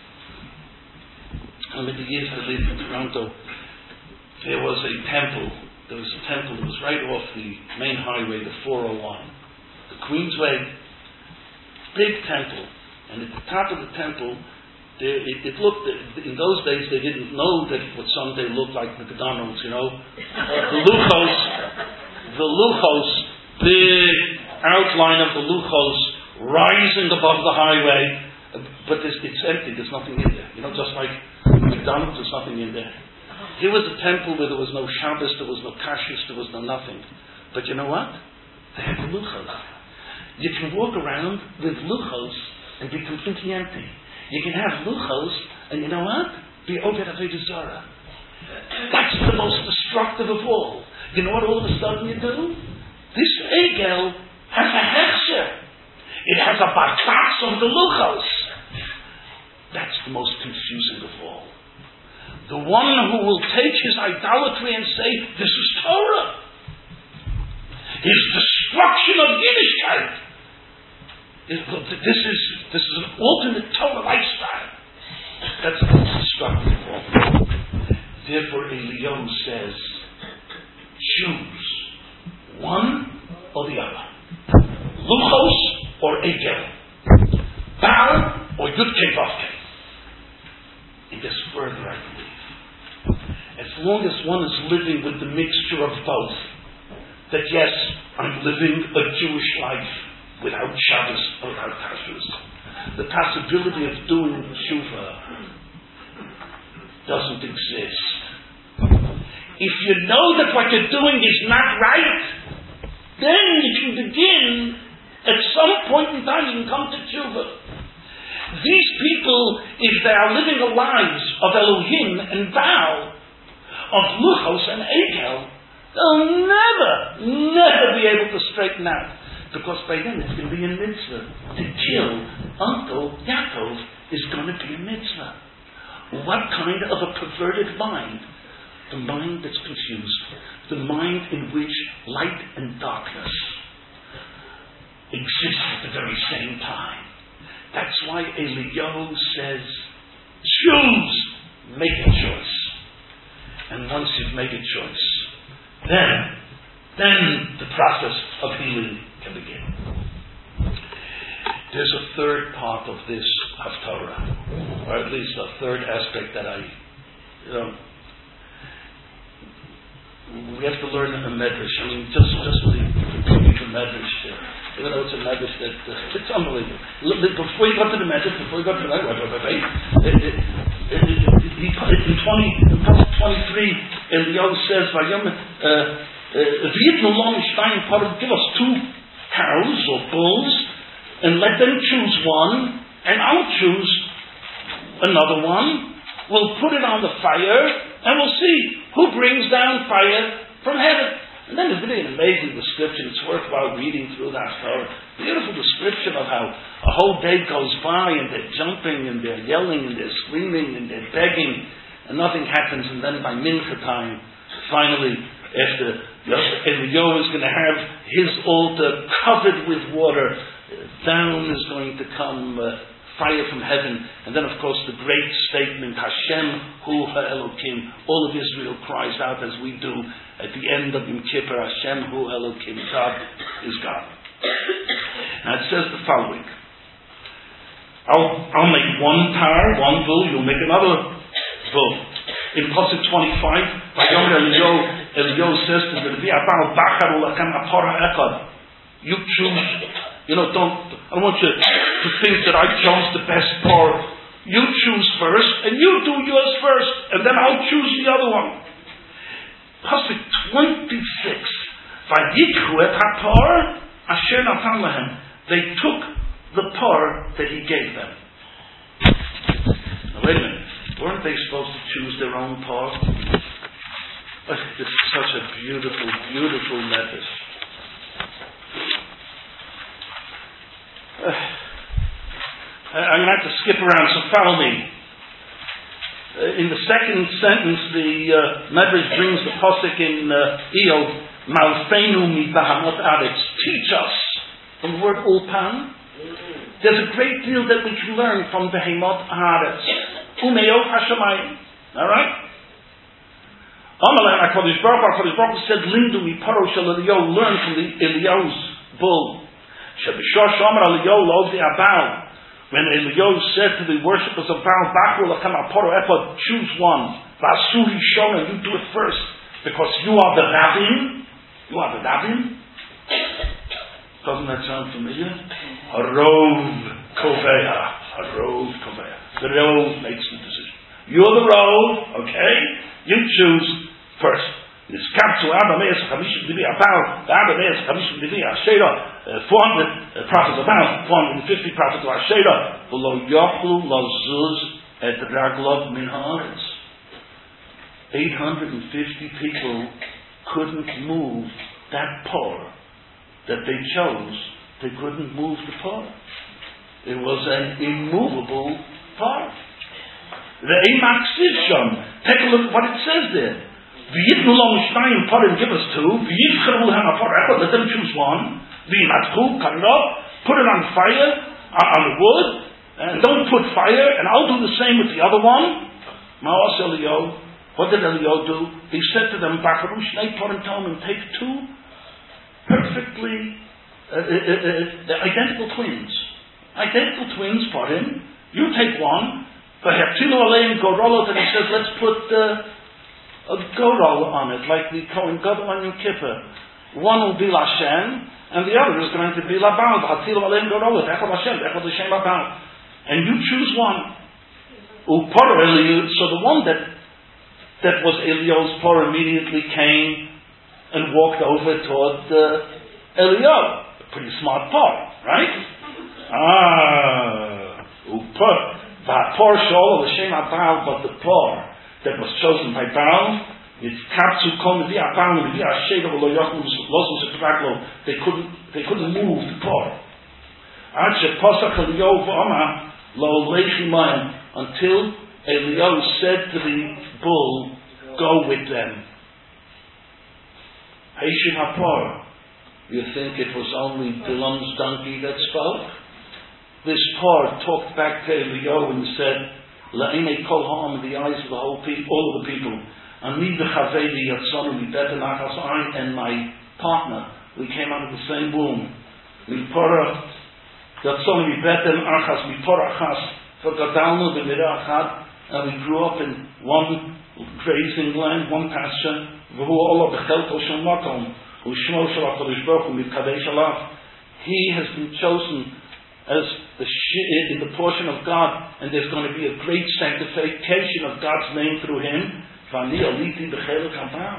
How many years I lived in Toronto, there was a temple. There was a temple that was right off the main highway, the four oh one. The Queensway. Big temple. And at the top of the temple, there, it, it looked, in those days they didn't know that it would someday look like McDonald's, you know. The luchos, the luchos, big outline of the luchos rising above the highway, but it's, it's empty, there's nothing in there. You know, just like McDonald's, there's nothing in there. Here was a temple where there was no Shabbos, there was no kashrus, there was no nothing. But you know what? They had the luchos. You can walk around with luchos and be completely empty. You can have luchos, and you know what? Be Oved Avodah Zarah. That's the most destructive of all. You know what all of a sudden you do? This Egel has a hechsher. It has a bakatz of the luchos. That's the most confusing of all. The one who will take his idolatry and say, this is Torah. His destruction of Yiddishkeit. This is, this is an ultimate Torah lifestyle. That's the most destructive of all. Therefore, Eliyahu says, choose one or the other. Luchos or Egel. Baal or Yudke Vavke. And there's further, I believe. As long as one is living with the mixture of both, that yes, I'm living a Jewish life without Shabbos or without kashrus, the possibility of doing tshuva doesn't exist. If you know that what you're doing is not right, then you can begin, at some point in time, you can come to tshuva. These people, if they are living the lives of Elohim and Baal, of Luchos and Egel, they'll never, never be able to straighten out. Because by then it's going to be a mitzvah. To kill Uncle Yaakov is going to be a mitzvah. What kind of a perverted mind? The mind that's confused. The mind in which light and darkness exist at the very same time. That's why Eliyahu says, choose make a choice. And once you've made a choice, then, then the process of healing can begin. There's a third part of this Haftarah, or at least a third aspect that I, you know, we have to learn a medrash. I mean, just just the the medrash there. Even though it's a medrash that uh, it's unbelievable. Before you go to the medrash, before you go to the medrash, in twenty, in twenty-three, Eliyahu says, "Vayom v'yitnu long shtayim parim." Give us two cows or bulls, and let them choose one, and I'll choose another one. We'll put it on the fire, and we'll see who brings down fire from heaven. And then there's really an amazing description. It's worthwhile reading through that story. Beautiful description of how a whole day goes by, and they're jumping, and they're yelling, and they're screaming, and they're begging, and nothing happens. And then by mincha time, finally, after Eliyahu is going to have his altar covered with water, down is going to come Uh, fire from heaven, and then of course the great statement, Hashem Hu HaElokim. All of Israel cries out as we do at the end of Yom Kippur, Hashem Hu HaElokim. God is God. Now it says the following. I'll, I'll make one tar, one bull, you'll make another bull. In Pasuk twenty-five, Vayom Eliyahu, Eliyahu says to the Levi, Abal Bachar Ulakam Apora Echad. You choose. You know, don't, I don't want you to think that I chose the best part. You choose first, and you do yours first, and then I'll choose the other one. Pasuk twenty-six. Vayikhu et hapar asher natan lahem. They took the par that he gave them. Now wait a minute. Weren't they supposed to choose their own par? Oh, this is such a beautiful, beautiful message. Uh, I'm going to have to skip around, so follow me. Uh, in the second sentence, the uh, Medrash brings the posuk in uh, Eov, Malfeinu mi bahamot aretz. Teach us. From the word ulpan, there's a great deal that we can learn from Behemot Haaretz. Umeot Hashemayim. Alright? Amalek HaKadosh Baruch Hu, HaKadosh Baruch Hu said, Lindu mi paro shel Eliyahu, learn from the Eliyahu's bull. When Eliyahu said to the worshippers of Baal, choose one. You do it first. Because you are the rabbin. You are the rabbin. Doesn't that sound familiar? Harov Koveya. Harov Koveya. The Rov makes the decision. You're the Rov, okay? You choose first. This capsule, Abba Meis Chamishim Divi Abal, the Abba Meis Chamishim Divi Ashera, four hundred prophets about, four hundred fifty prophets of Ashera, below Yochlu Lazuz at Raglov Min Haaretz. eight hundred fifty people couldn't move that par that they chose. They couldn't move the par. It was an immovable par. The Eimaksiv Shom. Take a look at what it says there. V'yitnu long shnayim parim, give us two. V'yivcharu hem apar echad, let them choose one. V'yimatchu, cut it off, put it on fire, on the wood, and don't put fire, and I'll do the same with the other one. Ma'as Eliyahu, what did Eliyahu do? He said to them, Bacharu shnei parim tom, and take two perfectly uh, uh, uh, uh, identical twins. Identical twins, parim. You take one, v'heptilu aleim gorolot, and he says, let's put uh, a gorol on it, like the Kohen Gadol on Yom Kippur. One will be Lashem, and the other is going to be Labal. Hatilu aleim gorolot, echad Lashem, echad Lashem Labal. And you choose one. Upar Eliyahu, so the one that that was Eliyahu's par immediately came and walked over toward uh, Eliyahu. A pretty smart par, right? Ah, Upar. V'apar shol Lashem Abal, but the par that was chosen by Baal, it's kapsu kom via Baal and via Shega v'lo yochlu losus epraglo. They couldn't, they couldn't move the par. Ad sheposach Eliyahu v'ama lo lechimayim, until Eliyahu said to the bull, "Go with them." Heishim hapar. You think it was only Bilam's donkey that spoke? This par talked back to Eliyahu and said, La'inei kol ha'am, in the eyes of the whole people, all of the people. And me v'chavei yatzonu mibetem achas, I and my partner, we came out of the same womb. Mipora yatzonu mibetem achas, mipora achas, v'gadalnu b'mirah achad, and we grew up in one grazing land, one pasture. V'hu olah b'chelto shel makom, u'shmo shel HaKadosh Baruch Hu mitkadesh alav. He has been chosen as the sh- in the portion of God, and there's going to be a great sanctification of God's name through him. V'ani aliti b'chelik ha'Baal.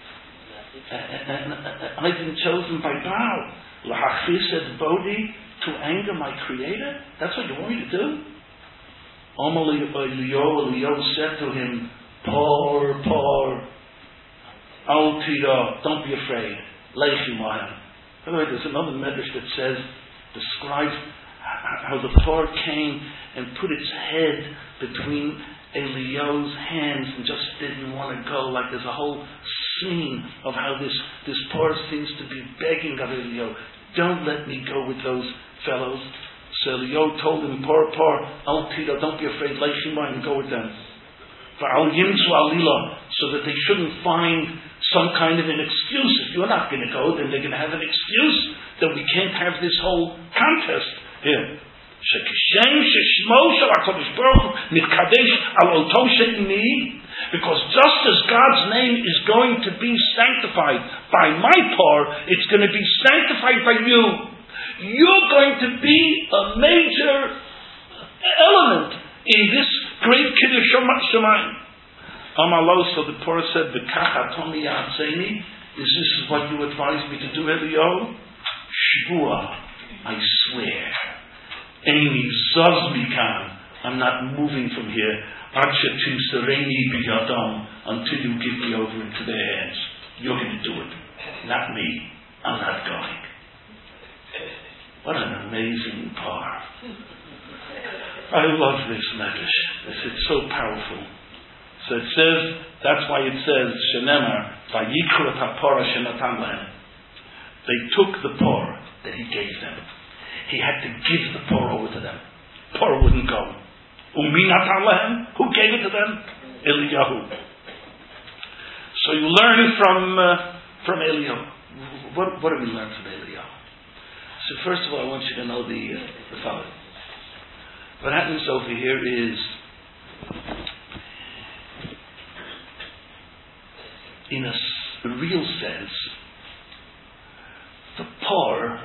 I've been chosen by Baal. L'hachis et bodi, to anger my Creator. That's what you want me to do? Amalei Elio, Elio said to him, Por, por, Al tira, don't be afraid. Leichi mahem. By the way, there's another medrash that says, describes how the Por came and put its head between Elio's hands and just didn't want to go. Like there's a whole scene of how this, this Por seems to be begging of Elio, don't let me go with those fellows. So Elio told him, Por, por, Al tira, don't be afraid, Leichi mahem, go with them. For Al yimsu alila, so that they shouldn't find some kind of an excuse. If you're not going to go, then they're going to have an excuse that we can't have this whole contest here. Because just as God's name is going to be sanctified by my part, it's going to be sanctified by you. You're going to be a major element in this great Kiddush Shamayim. Amalo, so the Torah said, "V'kacha tomi ya'atzeni." Is this what you advise me to do, Elio? Shvua, I swear. Eini zaz mikan. I'm not moving from here. Ad shetimsereni biyadam, until you give me over into their hands. You're going to do it, not me. I'm not going. What an amazing part. I love this message. It's so powerful. So it says, that's why it says, Shenemar, Vayikru Tapora Shenatan Lehem. They took the por that he gave them. He had to give the por over to them. Por wouldn't go. Uminatan Lehem, who gave it to them? Eliyahu. So you learn from uh, from Eliyahu. What, what do we learn from Eliyahu? So first of all, I want you to know the, uh, the following. What happens over here is, in a, s- a real sense, the por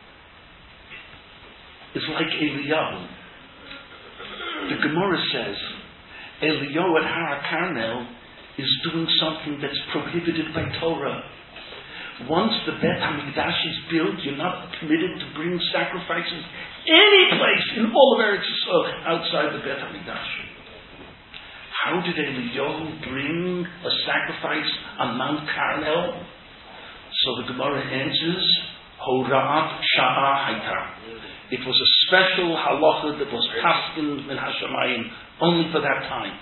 is like Eliyahu. The Gemara says, Eliyahu at Har HaKarmel is doing something that's prohibited by Torah. Once the Bet HaMikdash is built, you're not permitted to bring sacrifices any place in all of Eretz Yisrael outside the Bet HaMikdash. How did Eliyahu bring a sacrifice on Mount Carmel? So the Gemara answers, Hora'at Sha'ah Haita. It was a special halacha that was paskin min Hashemayim only for that time.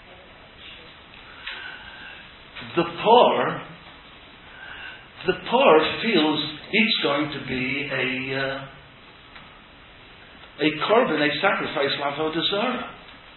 The poor, the poor feels it's going to be a uh, a korban, a sacrifice l'avodah zarah.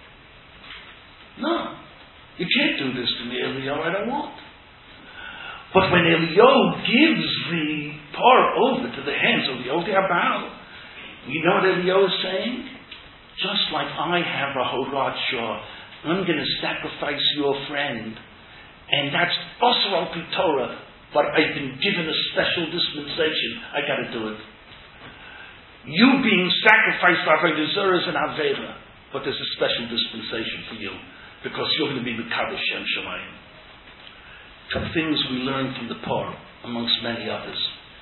No, you can't do this to me, Eliyahu. I don't want. But when Eliyahu gives the par over to the hands of the Odei Baal, you know what Eliyahu is saying? Just like I have a Horat Shah, I'm going to sacrifice your friend, and that's also al pi Torah, but I've been given a special dispensation. I got to do it. You being sacrificed l'avodah zarah is an avera, but there's a special dispensation for you, because you're going to be Mekadosh Shem Shamayim. Two things we learn from the Torah, amongst many others.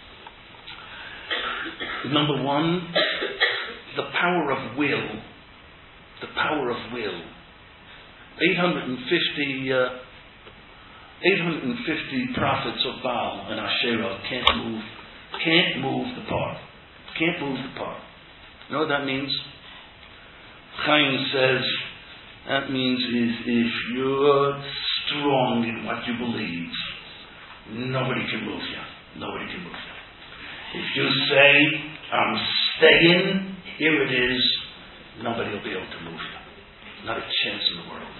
Number one, the power of will. The power of will. eight hundred fifty, uh, eight hundred fifty prophets of Baal and Asherah can't move, can't move the par. Can't move the par. You know what that means? Chaim says, that means is if you're strong in what you believe, nobody can move you. Nobody can move you. If you say, I'm staying, here it is, nobody will be able to move you. Not a chance in the world.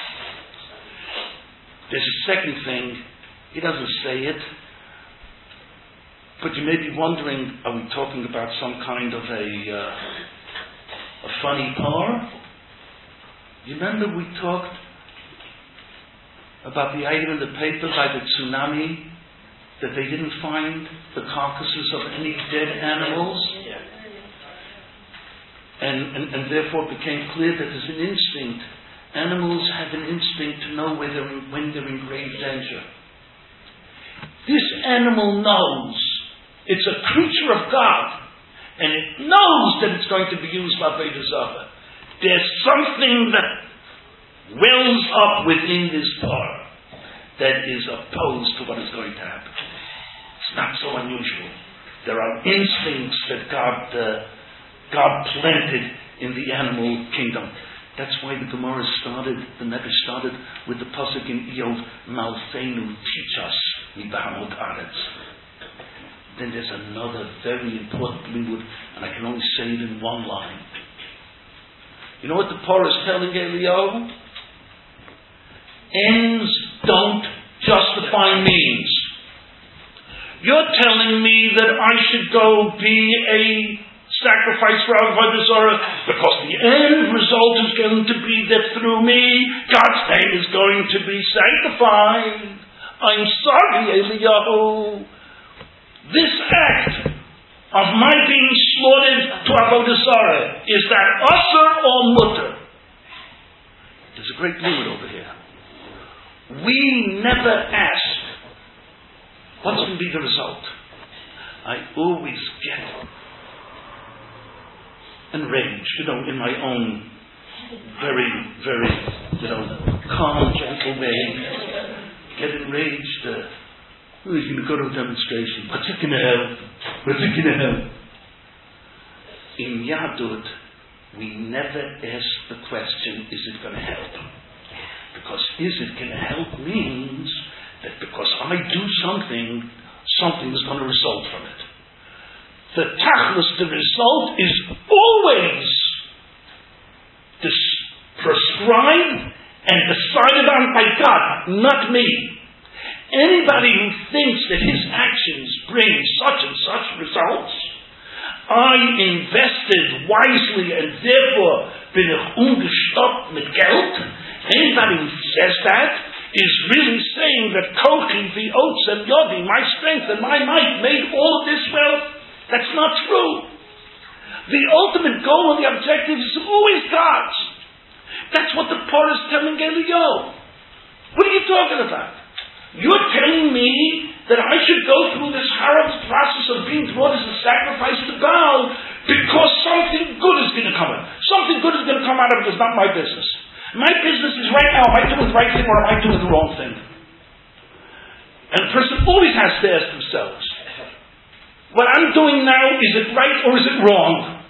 There's a second thing. He doesn't say it. But you may be wondering, are we talking about some kind of a, uh, a funny par? You remember we talked about the item in the paper by the tsunami, that they didn't find the carcasses of any dead animals? And, and, and therefore it became clear that there's an instinct. Animals have an instinct to know where they're in, when they're in grave danger. This animal knows. It's a creature of God. And it knows that it's going to be used by Avodah Zarah. There's something that wells up within this Torah that is opposed to what is going to happen. It's not so unusual. There are instincts that God uh, God planted in the animal kingdom. That's why the Gemara started, the Medrash started with the pasuk in Iyov, Malseinu, teach us, mibahamot aretz. Then there's another very important limud, and I can only say it in one line. You know what the Torah is telling Eliyahu? Ends don't justify means. You're telling me that I should go be a sacrifice for Avodah Zarah because the end result is going to be that through me God's name is going to be sanctified. I'm sorry, Eliyahu. This act of my being slaughtered to Avodah Zarah, is that usher or mutter? There's a great limit over here. We never ask what's going to be the result. I always get enraged, you know, in my own very, very, you know, calm, gentle way. Get enraged. Uh, who's going to go to a demonstration? What's it going to help? What's it going to help? In Yadut, we never ask the question, is it going to help? Because is it going to help means that because I do something, something is going to result from it. The tachlis, the result, is always dis- prescribed and decided on by God, not me. Anybody who thinks that his actions bring such and such results, I invested wisely and therefore bin ich ungestoppt mit Geld. Anybody who says that is really saying that Kochi, the Otzem Yodi, my strength and my might made all of this wealth. That's not true. The ultimate goal and the objective is always God's. That's what the Torah is telling Eliyahu. What are you talking about? You're telling me that I should go through this horrible process of being brought as a sacrifice to Baal because something good is going to come out. Something good is going to come out of it. It's not my business. My business is right now, am I doing the right thing or am I doing the wrong thing? And a person always has to ask themselves, what I'm doing now, is it right or is it wrong?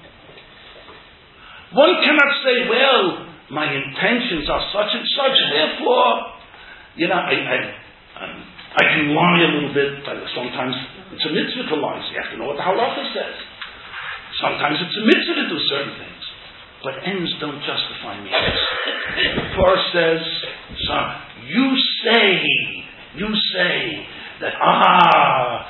One cannot say, well, my intentions are such and such, therefore, you know, I, I, I, I can lie a little bit. Sometimes it's a mitzvah to lie, so you have to know what the halacha says. Sometimes it's a mitzvah to do certain things. But ends don't justify means. The Torah says, son, you say, you say that, ah,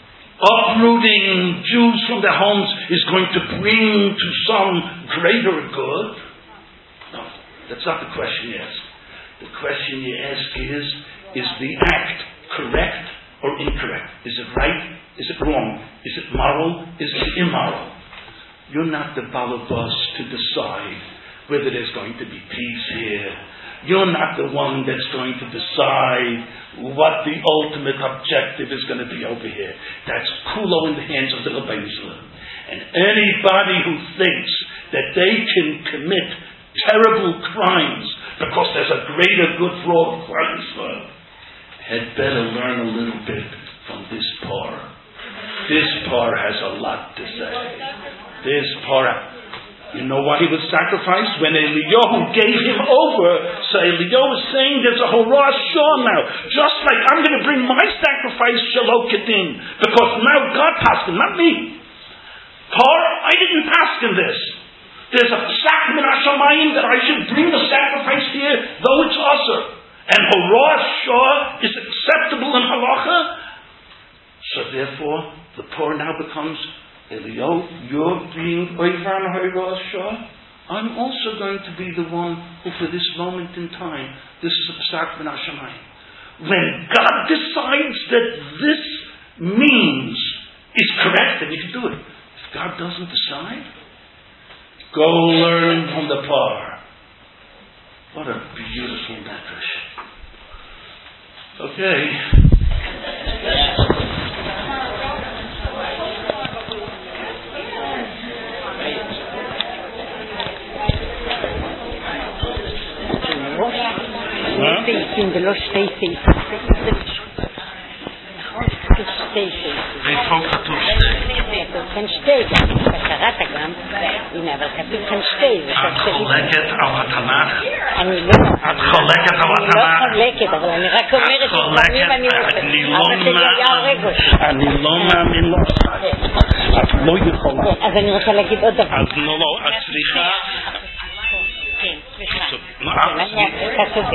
uprooting Jews from their homes is going to bring to some greater good. No, that's not the question you ask. The question you ask is, is the act correct or incorrect? Is it right? Is it wrong? Is it moral? Is it immoral? You're not the balabas to decide whether there's going to be peace here. You're not the one that's going to decide what the ultimate objective is going to be over here. That's kulo in the hands of the Rebbeinu Shalom. And anybody who thinks that they can commit terrible crimes because there's a greater good for all of Israel had better learn a little bit from this Torah. This Torah has a lot to say. This Torah. You know why he was sacrificed? When Eliyahu gave him over, so Eliyahu was saying there's a Horah Shah now. Just like I'm going to bring my sacrifice, Shalom Kedin, because now God passed him, not me. Torah, I didn't pass him this. There's a sacrifice psak min hashamayim that I should bring the sacrifice here, though it's asur, and Horosh Shah is acceptable in halacha. So therefore, the poor now becomes, Eliyahu, you're being Oivan Horosh Shah. I'm also going to be the one who, for this moment in time, this is a psak min hashamayim. When God decides that this means is correct, then you can do it. If God doesn't decide, go learn from the par. What a beautiful medrash. Okay. סעיפים ולא שתי סעיפים. נכון? שתי סעיפים. איפה כתוב שתי? כתוב כאן שתי גם. אתה קראת גם. הנה, אבל כתוב כאן שתי. את חולקת על התנ"ך? אני לא. את חולקת על התנ"ך? אני לא חולקת, אבל אני רק אומרת שפעמים אני עושה. אבא שלי היה הורג אותי. אני לא מאמין לו. את לא יכולה. אז אני רוצה להגיד עוד דבר. אז לא, לא, את צריכה... כן, סליחה. כתוב